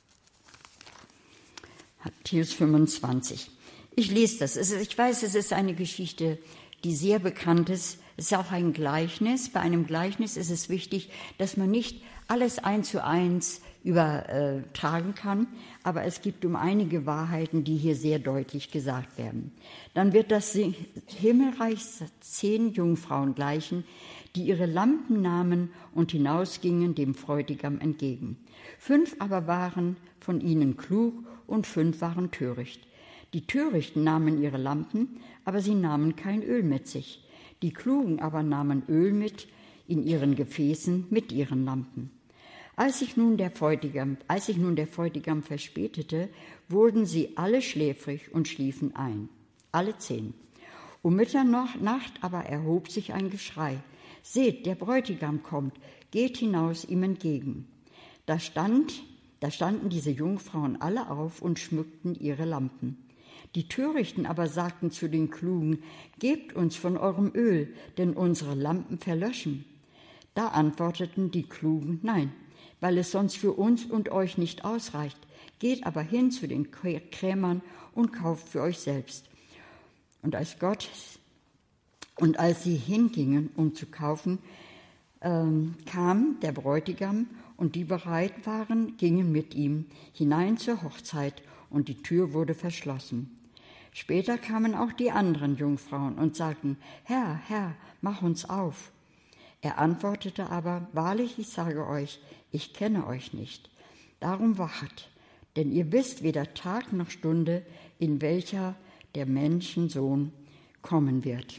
Matthäus fünfundzwanzig. Ich lese das. Ich weiß, es ist eine Geschichte, die sehr bekannt ist. Es ist auch ein Gleichnis. Bei einem Gleichnis ist es wichtig, dass man nicht alles eins zu eins übertragen kann, aber es gibt um einige Wahrheiten, die hier sehr deutlich gesagt werden. Dann wird das Himmelreich zehn Jungfrauen gleichen, die ihre Lampen nahmen und hinausgingen dem Bräutigam entgegen. Fünf aber waren von ihnen klug und fünf waren töricht. Die Törichten nahmen ihre Lampen, aber sie nahmen kein Öl mit sich. Die Klugen aber nahmen Öl mit in ihren Gefäßen mit ihren Lampen. Als sich nun der Bräutigam, als sich nun der Bräutigam verspätete, wurden sie alle schläfrig und schliefen ein, alle zehn. Um Mitternacht aber erhob sich ein Geschrei. Seht, der Bräutigam kommt, geht hinaus ihm entgegen. Da stand, da standen diese Jungfrauen alle auf und schmückten ihre Lampen. Die Törichten aber sagten zu den Klugen, gebt uns von eurem Öl, denn unsere Lampen verlöschen. Da antworteten die Klugen, nein, weil es sonst für uns und euch nicht ausreicht. Geht aber hin zu den Krämern und kauft für euch selbst. Und als Gott und als sie hingingen, um zu kaufen, ähm, kam der Bräutigam, und die bereit waren, gingen mit ihm hinein zur Hochzeit, und die Tür wurde verschlossen. Später kamen auch die anderen Jungfrauen und sagten: Herr, Herr, mach uns auf. Er antwortete aber: Wahrlich, ich sage euch, ich kenne euch nicht. Darum wachet, denn ihr wisst weder Tag noch Stunde, in welcher der Menschensohn kommen wird.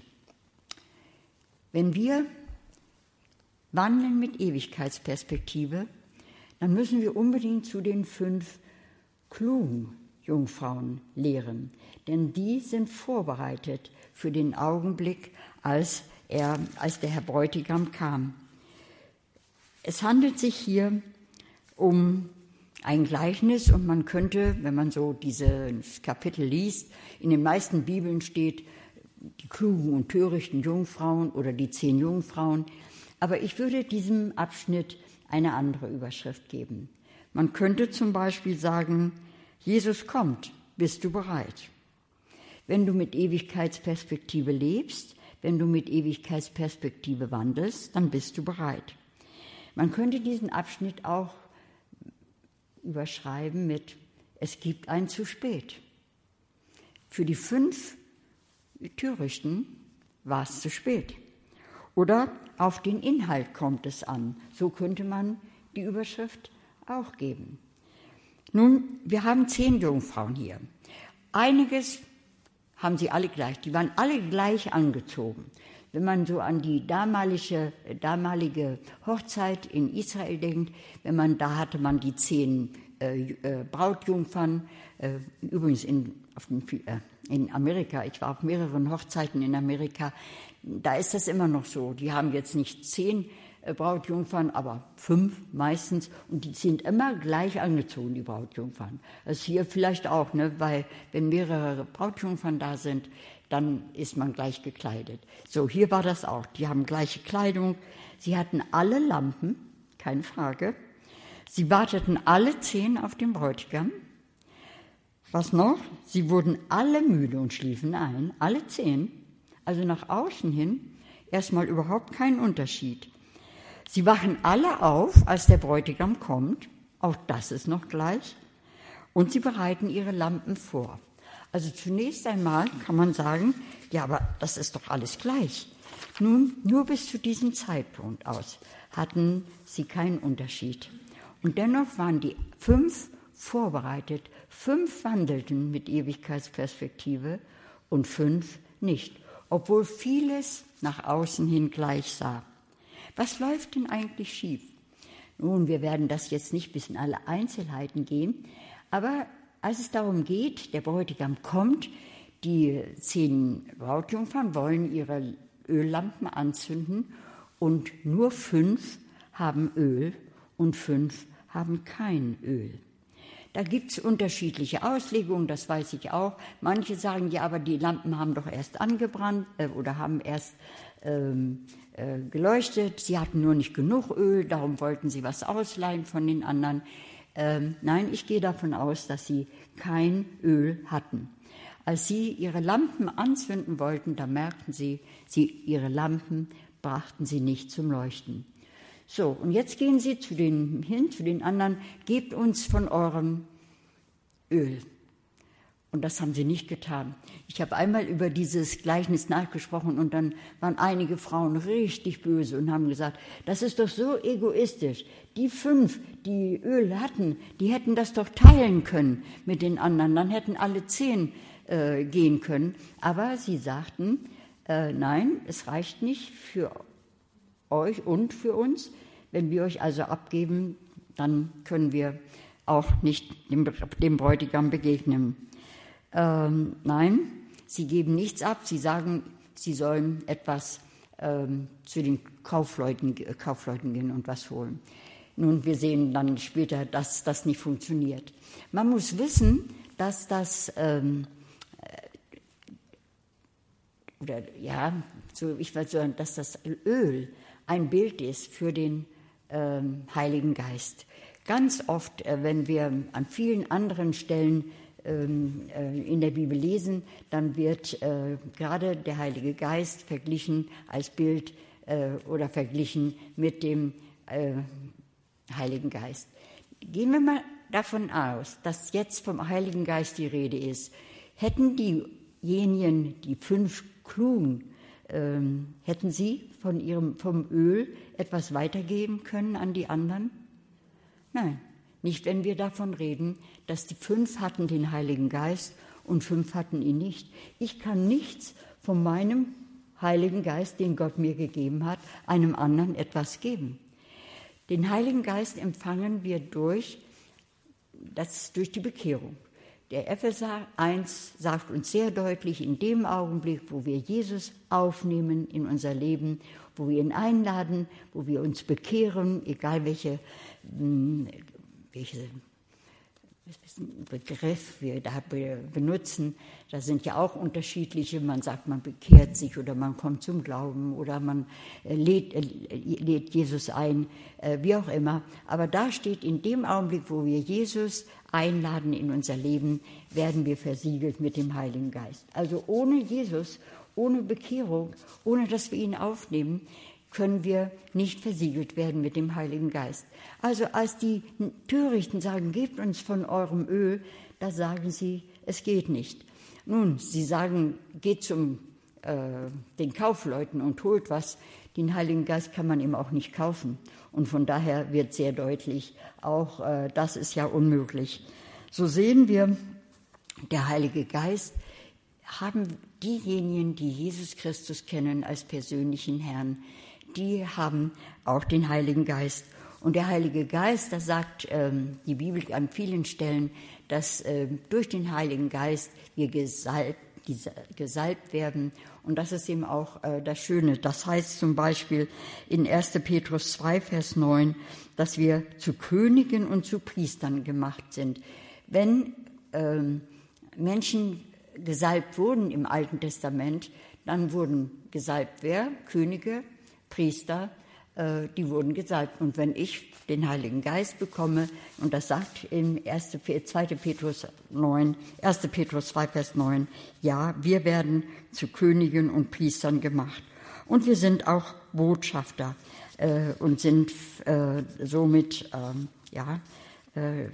Wenn wir wandeln mit Ewigkeitsperspektive, dann müssen wir unbedingt zu den fünf klugen Jungfrauen lehren, denn die sind vorbereitet für den Augenblick, als er, als der Herr Bräutigam kam. Es handelt sich hier um ein Gleichnis, und man könnte, wenn man so dieses Kapitel liest, in den meisten Bibeln steht die klugen und törichten Jungfrauen oder die zehn Jungfrauen, aber ich würde diesem Abschnitt eine andere Überschrift geben. Man könnte zum Beispiel sagen: Jesus kommt, bist du bereit? Wenn du mit Ewigkeitsperspektive lebst, wenn du mit Ewigkeitsperspektive wandelst, dann bist du bereit. Man könnte diesen Abschnitt auch überschreiben mit: Es gibt ein zu spät. Für die fünf Törichten war es zu spät. Oder auf den Inhalt kommt es an. So könnte man die Überschrift auch geben. Nun, wir haben zehn Jungfrauen hier. Einiges haben sie alle gleich. Die waren alle gleich angezogen. Wenn man so an die damalige, damalige Hochzeit in Israel denkt, wenn man, da hatte man die zehn äh, äh, Brautjungfern, äh, übrigens in, auf den, äh, in Amerika, ich war auf mehreren Hochzeiten in Amerika, da ist das immer noch so. Die haben jetzt nicht zehn äh, Brautjungfern, aber fünf meistens, und die sind immer gleich angezogen, die Brautjungfern. Das ist hier vielleicht auch, ne, weil wenn mehrere Brautjungfern da sind, dann ist man gleich gekleidet. So, hier war das auch. Die haben gleiche Kleidung. Sie hatten alle Lampen, keine Frage. Sie warteten alle zehn auf den Bräutigam. Was noch? Sie wurden alle müde und schliefen ein, alle zehn. Also nach außen hin erstmal überhaupt kein Unterschied. Sie wachen alle auf, als der Bräutigam kommt. Auch das ist noch gleich. Und sie bereiten ihre Lampen vor. Also zunächst einmal kann man sagen, ja, aber das ist doch alles gleich. Nun, nur bis zu diesem Zeitpunkt aus hatten sie keinen Unterschied. Und dennoch waren die fünf vorbereitet. Fünf wandelten mit Ewigkeitsperspektive und fünf nicht, obwohl vieles nach außen hin gleich sah. Was läuft denn eigentlich schief? Nun, wir werden das jetzt nicht bis in alle Einzelheiten gehen, aber als es darum geht, der Bräutigam kommt, die zehn Brautjungfern wollen ihre Öllampen anzünden, und nur fünf haben Öl und fünf haben kein Öl. Da gibt es unterschiedliche Auslegungen, das weiß ich auch. Manche sagen, ja, aber die Lampen haben doch erst angebrannt äh, oder haben erst ähm, äh, geleuchtet. Sie hatten nur nicht genug Öl, darum wollten sie was ausleihen von den anderen. Ähm, nein, ich gehe davon aus, dass sie kein Öl hatten. Als sie ihre Lampen anzünden wollten, da merkten sie, sie ihre Lampen brachten sie nicht zum Leuchten. So, und jetzt gehen sie zu den, hin zu den anderen: Gebt uns von eurem Öl. Und das haben sie nicht getan. Ich habe einmal über dieses Gleichnis nachgesprochen, und dann waren einige Frauen richtig böse und haben gesagt, das ist doch so egoistisch. Die fünf, die Öl hatten, die hätten das doch teilen können mit den anderen. Dann hätten alle zehn äh, gehen können. Aber sie sagten, äh, nein, es reicht nicht für euch und für uns. Wenn wir euch also abgeben, dann können wir auch nicht dem, dem Bräutigam begegnen. Ähm, nein, sie geben nichts ab. Sie sagen, sie sollen etwas ähm, zu den Kaufleuten, äh, Kaufleuten gehen und was holen. Nun, wir sehen dann später, dass das nicht funktioniert. Man muss wissen, dass das ähm, oder ja, so ich weiß sagen, dass das Öl ein Bild ist für den ähm, Heiligen Geist. Ganz oft, äh, wenn wir an vielen anderen Stellen ähm, äh, in der Bibel lesen, dann wird äh, gerade der Heilige Geist verglichen als Bild äh, oder verglichen mit dem äh, Heiligen Geist. Gehen wir mal davon aus, dass jetzt vom Heiligen Geist die Rede ist. Hätten diejenigen, die fünf Klugen, ähm, hätten sie von ihrem, vom Öl etwas weitergeben können an die anderen? Nein, nicht wenn wir davon reden, dass die fünf hatten den Heiligen Geist und fünf hatten ihn nicht. Ich kann nichts von meinem Heiligen Geist, den Gott mir gegeben hat, einem anderen etwas geben. Den Heiligen Geist empfangen wir durch, das, durch die Bekehrung. Der Epheser eins sagt uns sehr deutlich, in dem Augenblick, wo wir Jesus aufnehmen in unser Leben, wo wir ihn einladen, wo wir uns bekehren, egal welche, welche Begriff wir da benutzen, da sind ja auch unterschiedliche, man sagt, man bekehrt sich oder man kommt zum Glauben oder man lädt, lädt Jesus ein, wie auch immer. Aber da steht, in dem Augenblick, wo wir Jesus einladen in unser Leben, werden wir versiegelt mit dem Heiligen Geist. Also ohne Jesus, ohne Bekehrung, ohne dass wir ihn aufnehmen, können wir nicht versiegelt werden mit dem Heiligen Geist. Also als die Törichten sagen, gebt uns von eurem Öl, da sagen sie, es geht nicht. Nun, sie sagen, geht zum äh, den Kaufleuten und holt was. Den Heiligen Geist kann man eben auch nicht kaufen. Und von daher wird sehr deutlich, auch äh, das ist ja unmöglich. So sehen wir, der Heilige Geist haben diejenigen, die Jesus Christus kennen als persönlichen Herrn, die haben auch den Heiligen Geist. Und der Heilige Geist, da sagt ähm, die Bibel an vielen Stellen, dass äh, durch den Heiligen Geist wir gesalbt, gesalbt werden. Und das ist eben auch äh, das Schöne. Das heißt zum Beispiel in erster Petrus zwei, Vers neun, dass wir zu Königen und zu Priestern gemacht sind. Wenn ähm, Menschen gesalbt wurden im Alten Testament, dann wurden gesalbt wer? Könige, Priester, äh, die wurden gesalbt. Und wenn ich den Heiligen Geist bekomme, und das sagt in zweiter Petrus neun, erster Petrus zwei, Vers neun, ja, wir werden zu Königen und Priestern gemacht. Und wir sind auch Botschafter äh, und sind äh, somit ähm, ja, äh,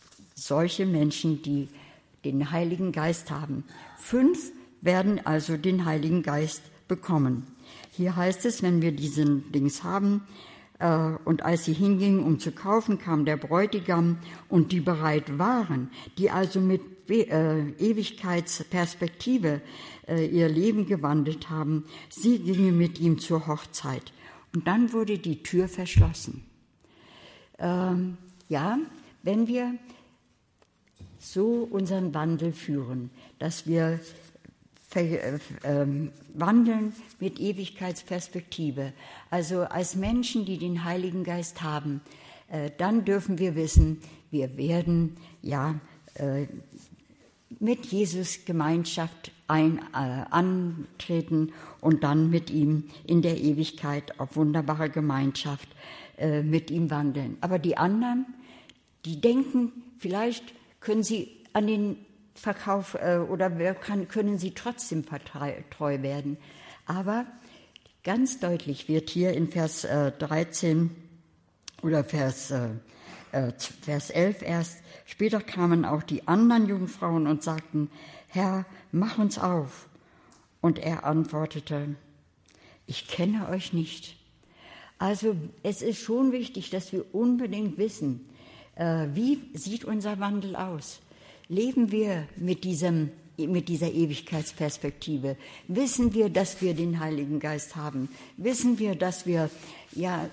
solche Menschen, die den Heiligen Geist haben. Fünf werden also den Heiligen Geist bekommen. Hier heißt es, wenn wir diesen Dings haben, äh, und als sie hingingen, um zu kaufen, kam der Bräutigam und die bereit waren, die also mit äh, Ewigkeitsperspektive äh, ihr Leben gewandelt haben, sie gingen mit ihm zur Hochzeit. Und dann wurde die Tür verschlossen. Ähm, ja, wenn wir so unseren Wandel führen, dass wir wandeln mit Ewigkeitsperspektive. Also als Menschen, die den Heiligen Geist haben, äh, dann dürfen wir wissen, wir werden ja äh, mit Jesus Gemeinschaft ein, äh, antreten und dann mit ihm in der Ewigkeit auf wunderbare Gemeinschaft äh, mit ihm wandeln. Aber die anderen, die denken, vielleicht können sie an den Verkauf äh, oder kann, können sie trotzdem treu werden. Aber ganz deutlich wird hier in Vers äh, dreizehn oder Vers, äh, Vers elf erst, später kamen auch die anderen Jungfrauen und sagten, Herr, mach uns auf. Und er antwortete, ich kenne euch nicht. Also es ist schon wichtig, dass wir unbedingt wissen, äh, wie sieht unser Wandel aus? Leben wir mit, diesem, mit dieser Ewigkeitsperspektive? Wissen wir, dass wir den Heiligen Geist haben? Wissen wir, dass wir ja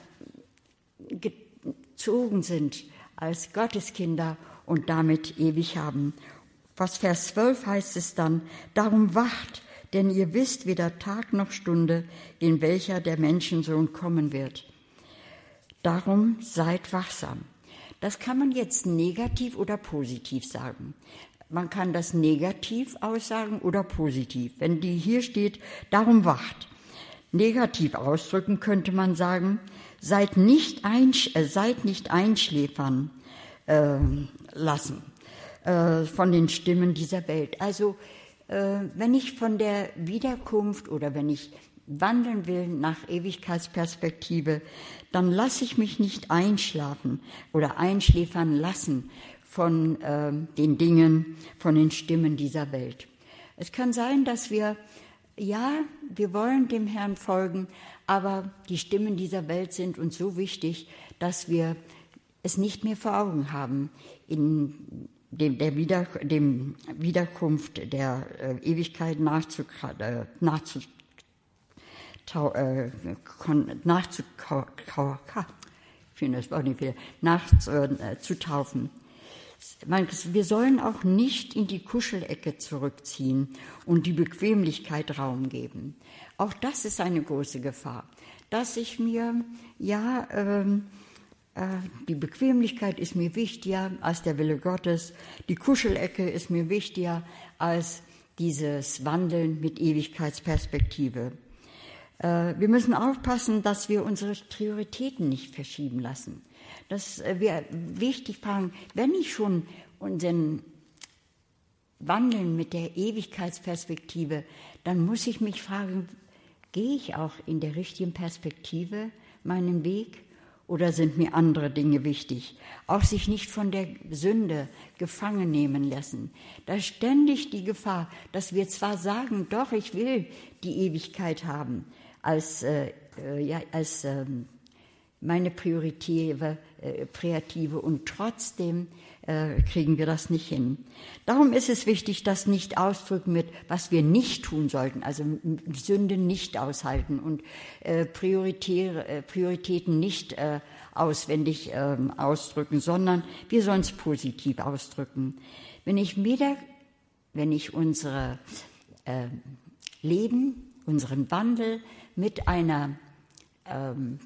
gezogen sind als Gotteskinder und damit ewig haben? Was Vers zwölf heißt es dann, darum wacht, denn ihr wisst weder Tag noch Stunde, in welcher der Menschensohn kommen wird. Darum seid wachsam. Das kann man jetzt negativ oder positiv sagen. Man kann das negativ aussagen oder positiv. Wenn die hier steht, darum wacht. Negativ ausdrücken könnte man sagen, seid nicht, einsch- äh, seid nicht einschläfern äh, lassen äh, von den Stimmen dieser Welt. Also äh, wenn ich von der Wiederkunft oder wenn ich wandeln will nach Ewigkeitsperspektive, dann lasse ich mich nicht einschlafen oder einschläfern lassen von äh, den Dingen, von den Stimmen dieser Welt. Es kann sein, dass wir, ja, wir wollen dem Herrn folgen, aber die Stimmen dieser Welt sind uns so wichtig, dass wir es nicht mehr vor Augen haben in dem, der Wieder, dem Wiederkunft der äh, Ewigkeit nachzutauchen. Äh, nachzu, äh, nachzu, ich finde das Wort nicht wieder, nachzutaufen. Wir sollen auch nicht in die Kuschelecke zurückziehen und die Bequemlichkeit Raum geben. Auch das ist eine große Gefahr, dass ich mir, ja, ähm, äh, die Bequemlichkeit ist mir wichtiger als der Wille Gottes, die Kuschelecke ist mir wichtiger als dieses Wandeln mit Ewigkeitsperspektive. Wir müssen aufpassen, dass wir unsere Prioritäten nicht verschieben lassen. Dass wir wichtig fragen, wenn ich schon unseren Wandeln mit der Ewigkeitsperspektive, dann muss ich mich fragen, gehe ich auch in der richtigen Perspektive meinen Weg oder sind mir andere Dinge wichtig? Auch sich nicht von der Sünde gefangen nehmen lassen. Da ist ständig die Gefahr, dass wir zwar sagen, doch, ich will die Ewigkeit haben, als, äh, ja, als äh, meine Prioritäre, äh, Priative und trotzdem äh, kriegen wir das nicht hin. Darum ist es wichtig, das nicht ausdrücken mit, was wir nicht tun sollten, also Sünde nicht aushalten und äh, Prioritäre, äh, Prioritäten nicht äh, auswendig äh, ausdrücken, sondern wir sollen es positiv ausdrücken. Wenn ich wieder, wenn ich unsere äh, Leben, unseren Wandel mit einer ähm,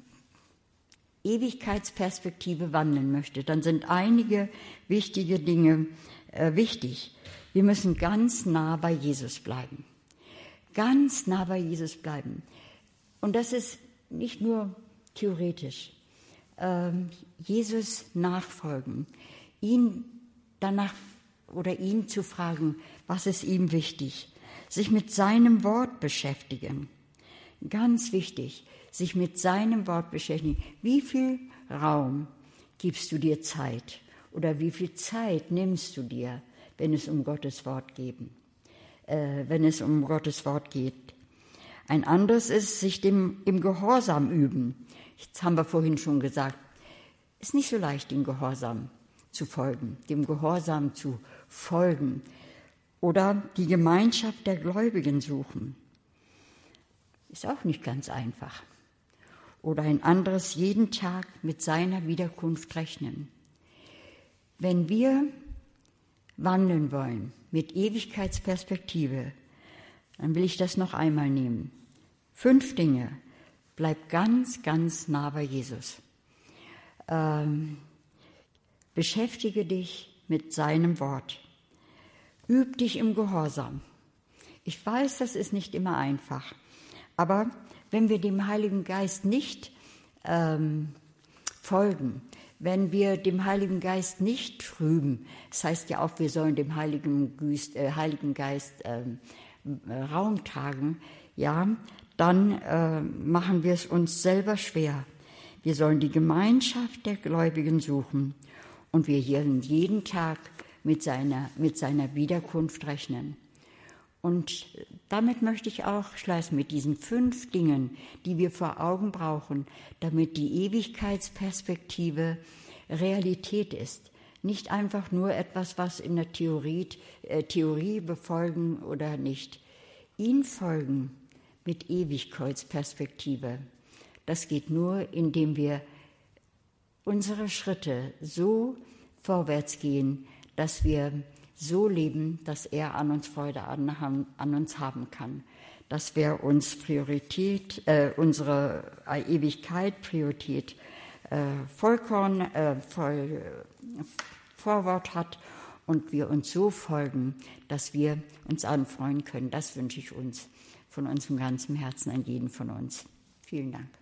Ewigkeitsperspektive wandeln möchte, dann sind einige wichtige Dinge äh, wichtig. Wir müssen ganz nah bei Jesus bleiben. Ganz nah bei Jesus bleiben. Und das ist nicht nur theoretisch. Ähm, Jesus nachfolgen, ihn danach oder ihn zu fragen, was ist ihm wichtig, sich mit seinem Wort beschäftigen. Ganz wichtig, sich mit seinem Wort beschäftigen. Wie viel Raum gibst du dir Zeit oder wie viel Zeit nimmst du dir, wenn es um Gottes Wort geben, äh, wenn es um Gottes Wort geht? Ein anderes ist, sich dem im Gehorsam üben. Jetzt haben wir vorhin schon gesagt, es ist nicht so leicht, dem Gehorsam zu folgen, dem Gehorsam zu folgen oder die Gemeinschaft der Gläubigen suchen. Ist auch nicht ganz einfach. Oder ein anderes, jeden Tag mit seiner Wiederkunft rechnen. Wenn wir wandeln wollen mit Ewigkeitsperspektive, dann will ich das noch einmal nehmen. Fünf Dinge. Bleib ganz, ganz nah bei Jesus. Ähm, beschäftige dich mit seinem Wort. Üb dich im Gehorsam. Ich weiß, das ist nicht immer einfach. Aber wenn wir dem Heiligen Geist nicht ähm, folgen, wenn wir dem Heiligen Geist nicht trüben, das heißt ja auch, wir sollen dem Heiligen Geist, äh, Heiligen Geist äh, Raum tragen, ja, dann äh, machen wir es uns selber schwer. Wir sollen die Gemeinschaft der Gläubigen suchen und wir jeden Tag mit seiner, mit seiner Wiederkunft rechnen. Und damit möchte ich auch schließen mit diesen fünf Dingen, die wir vor Augen brauchen, damit die Ewigkeitsperspektive Realität ist. Nicht einfach nur etwas, was in der Theorie, äh, Theorie befolgen oder nicht. Ihn folgen mit Ewigkeitsperspektive. Das geht nur, indem wir unsere Schritte so vorwärts gehen, dass wir so leben, dass er an uns Freude an, an uns haben kann, dass wir uns Priorität, äh, unsere Ewigkeit, Priorität äh, vollkommen äh, voll, äh, Vorwort hat und wir uns so folgen, dass wir uns anfreuen können. Das wünsche ich uns von unserem ganzen Herzen an jeden von uns. Vielen Dank.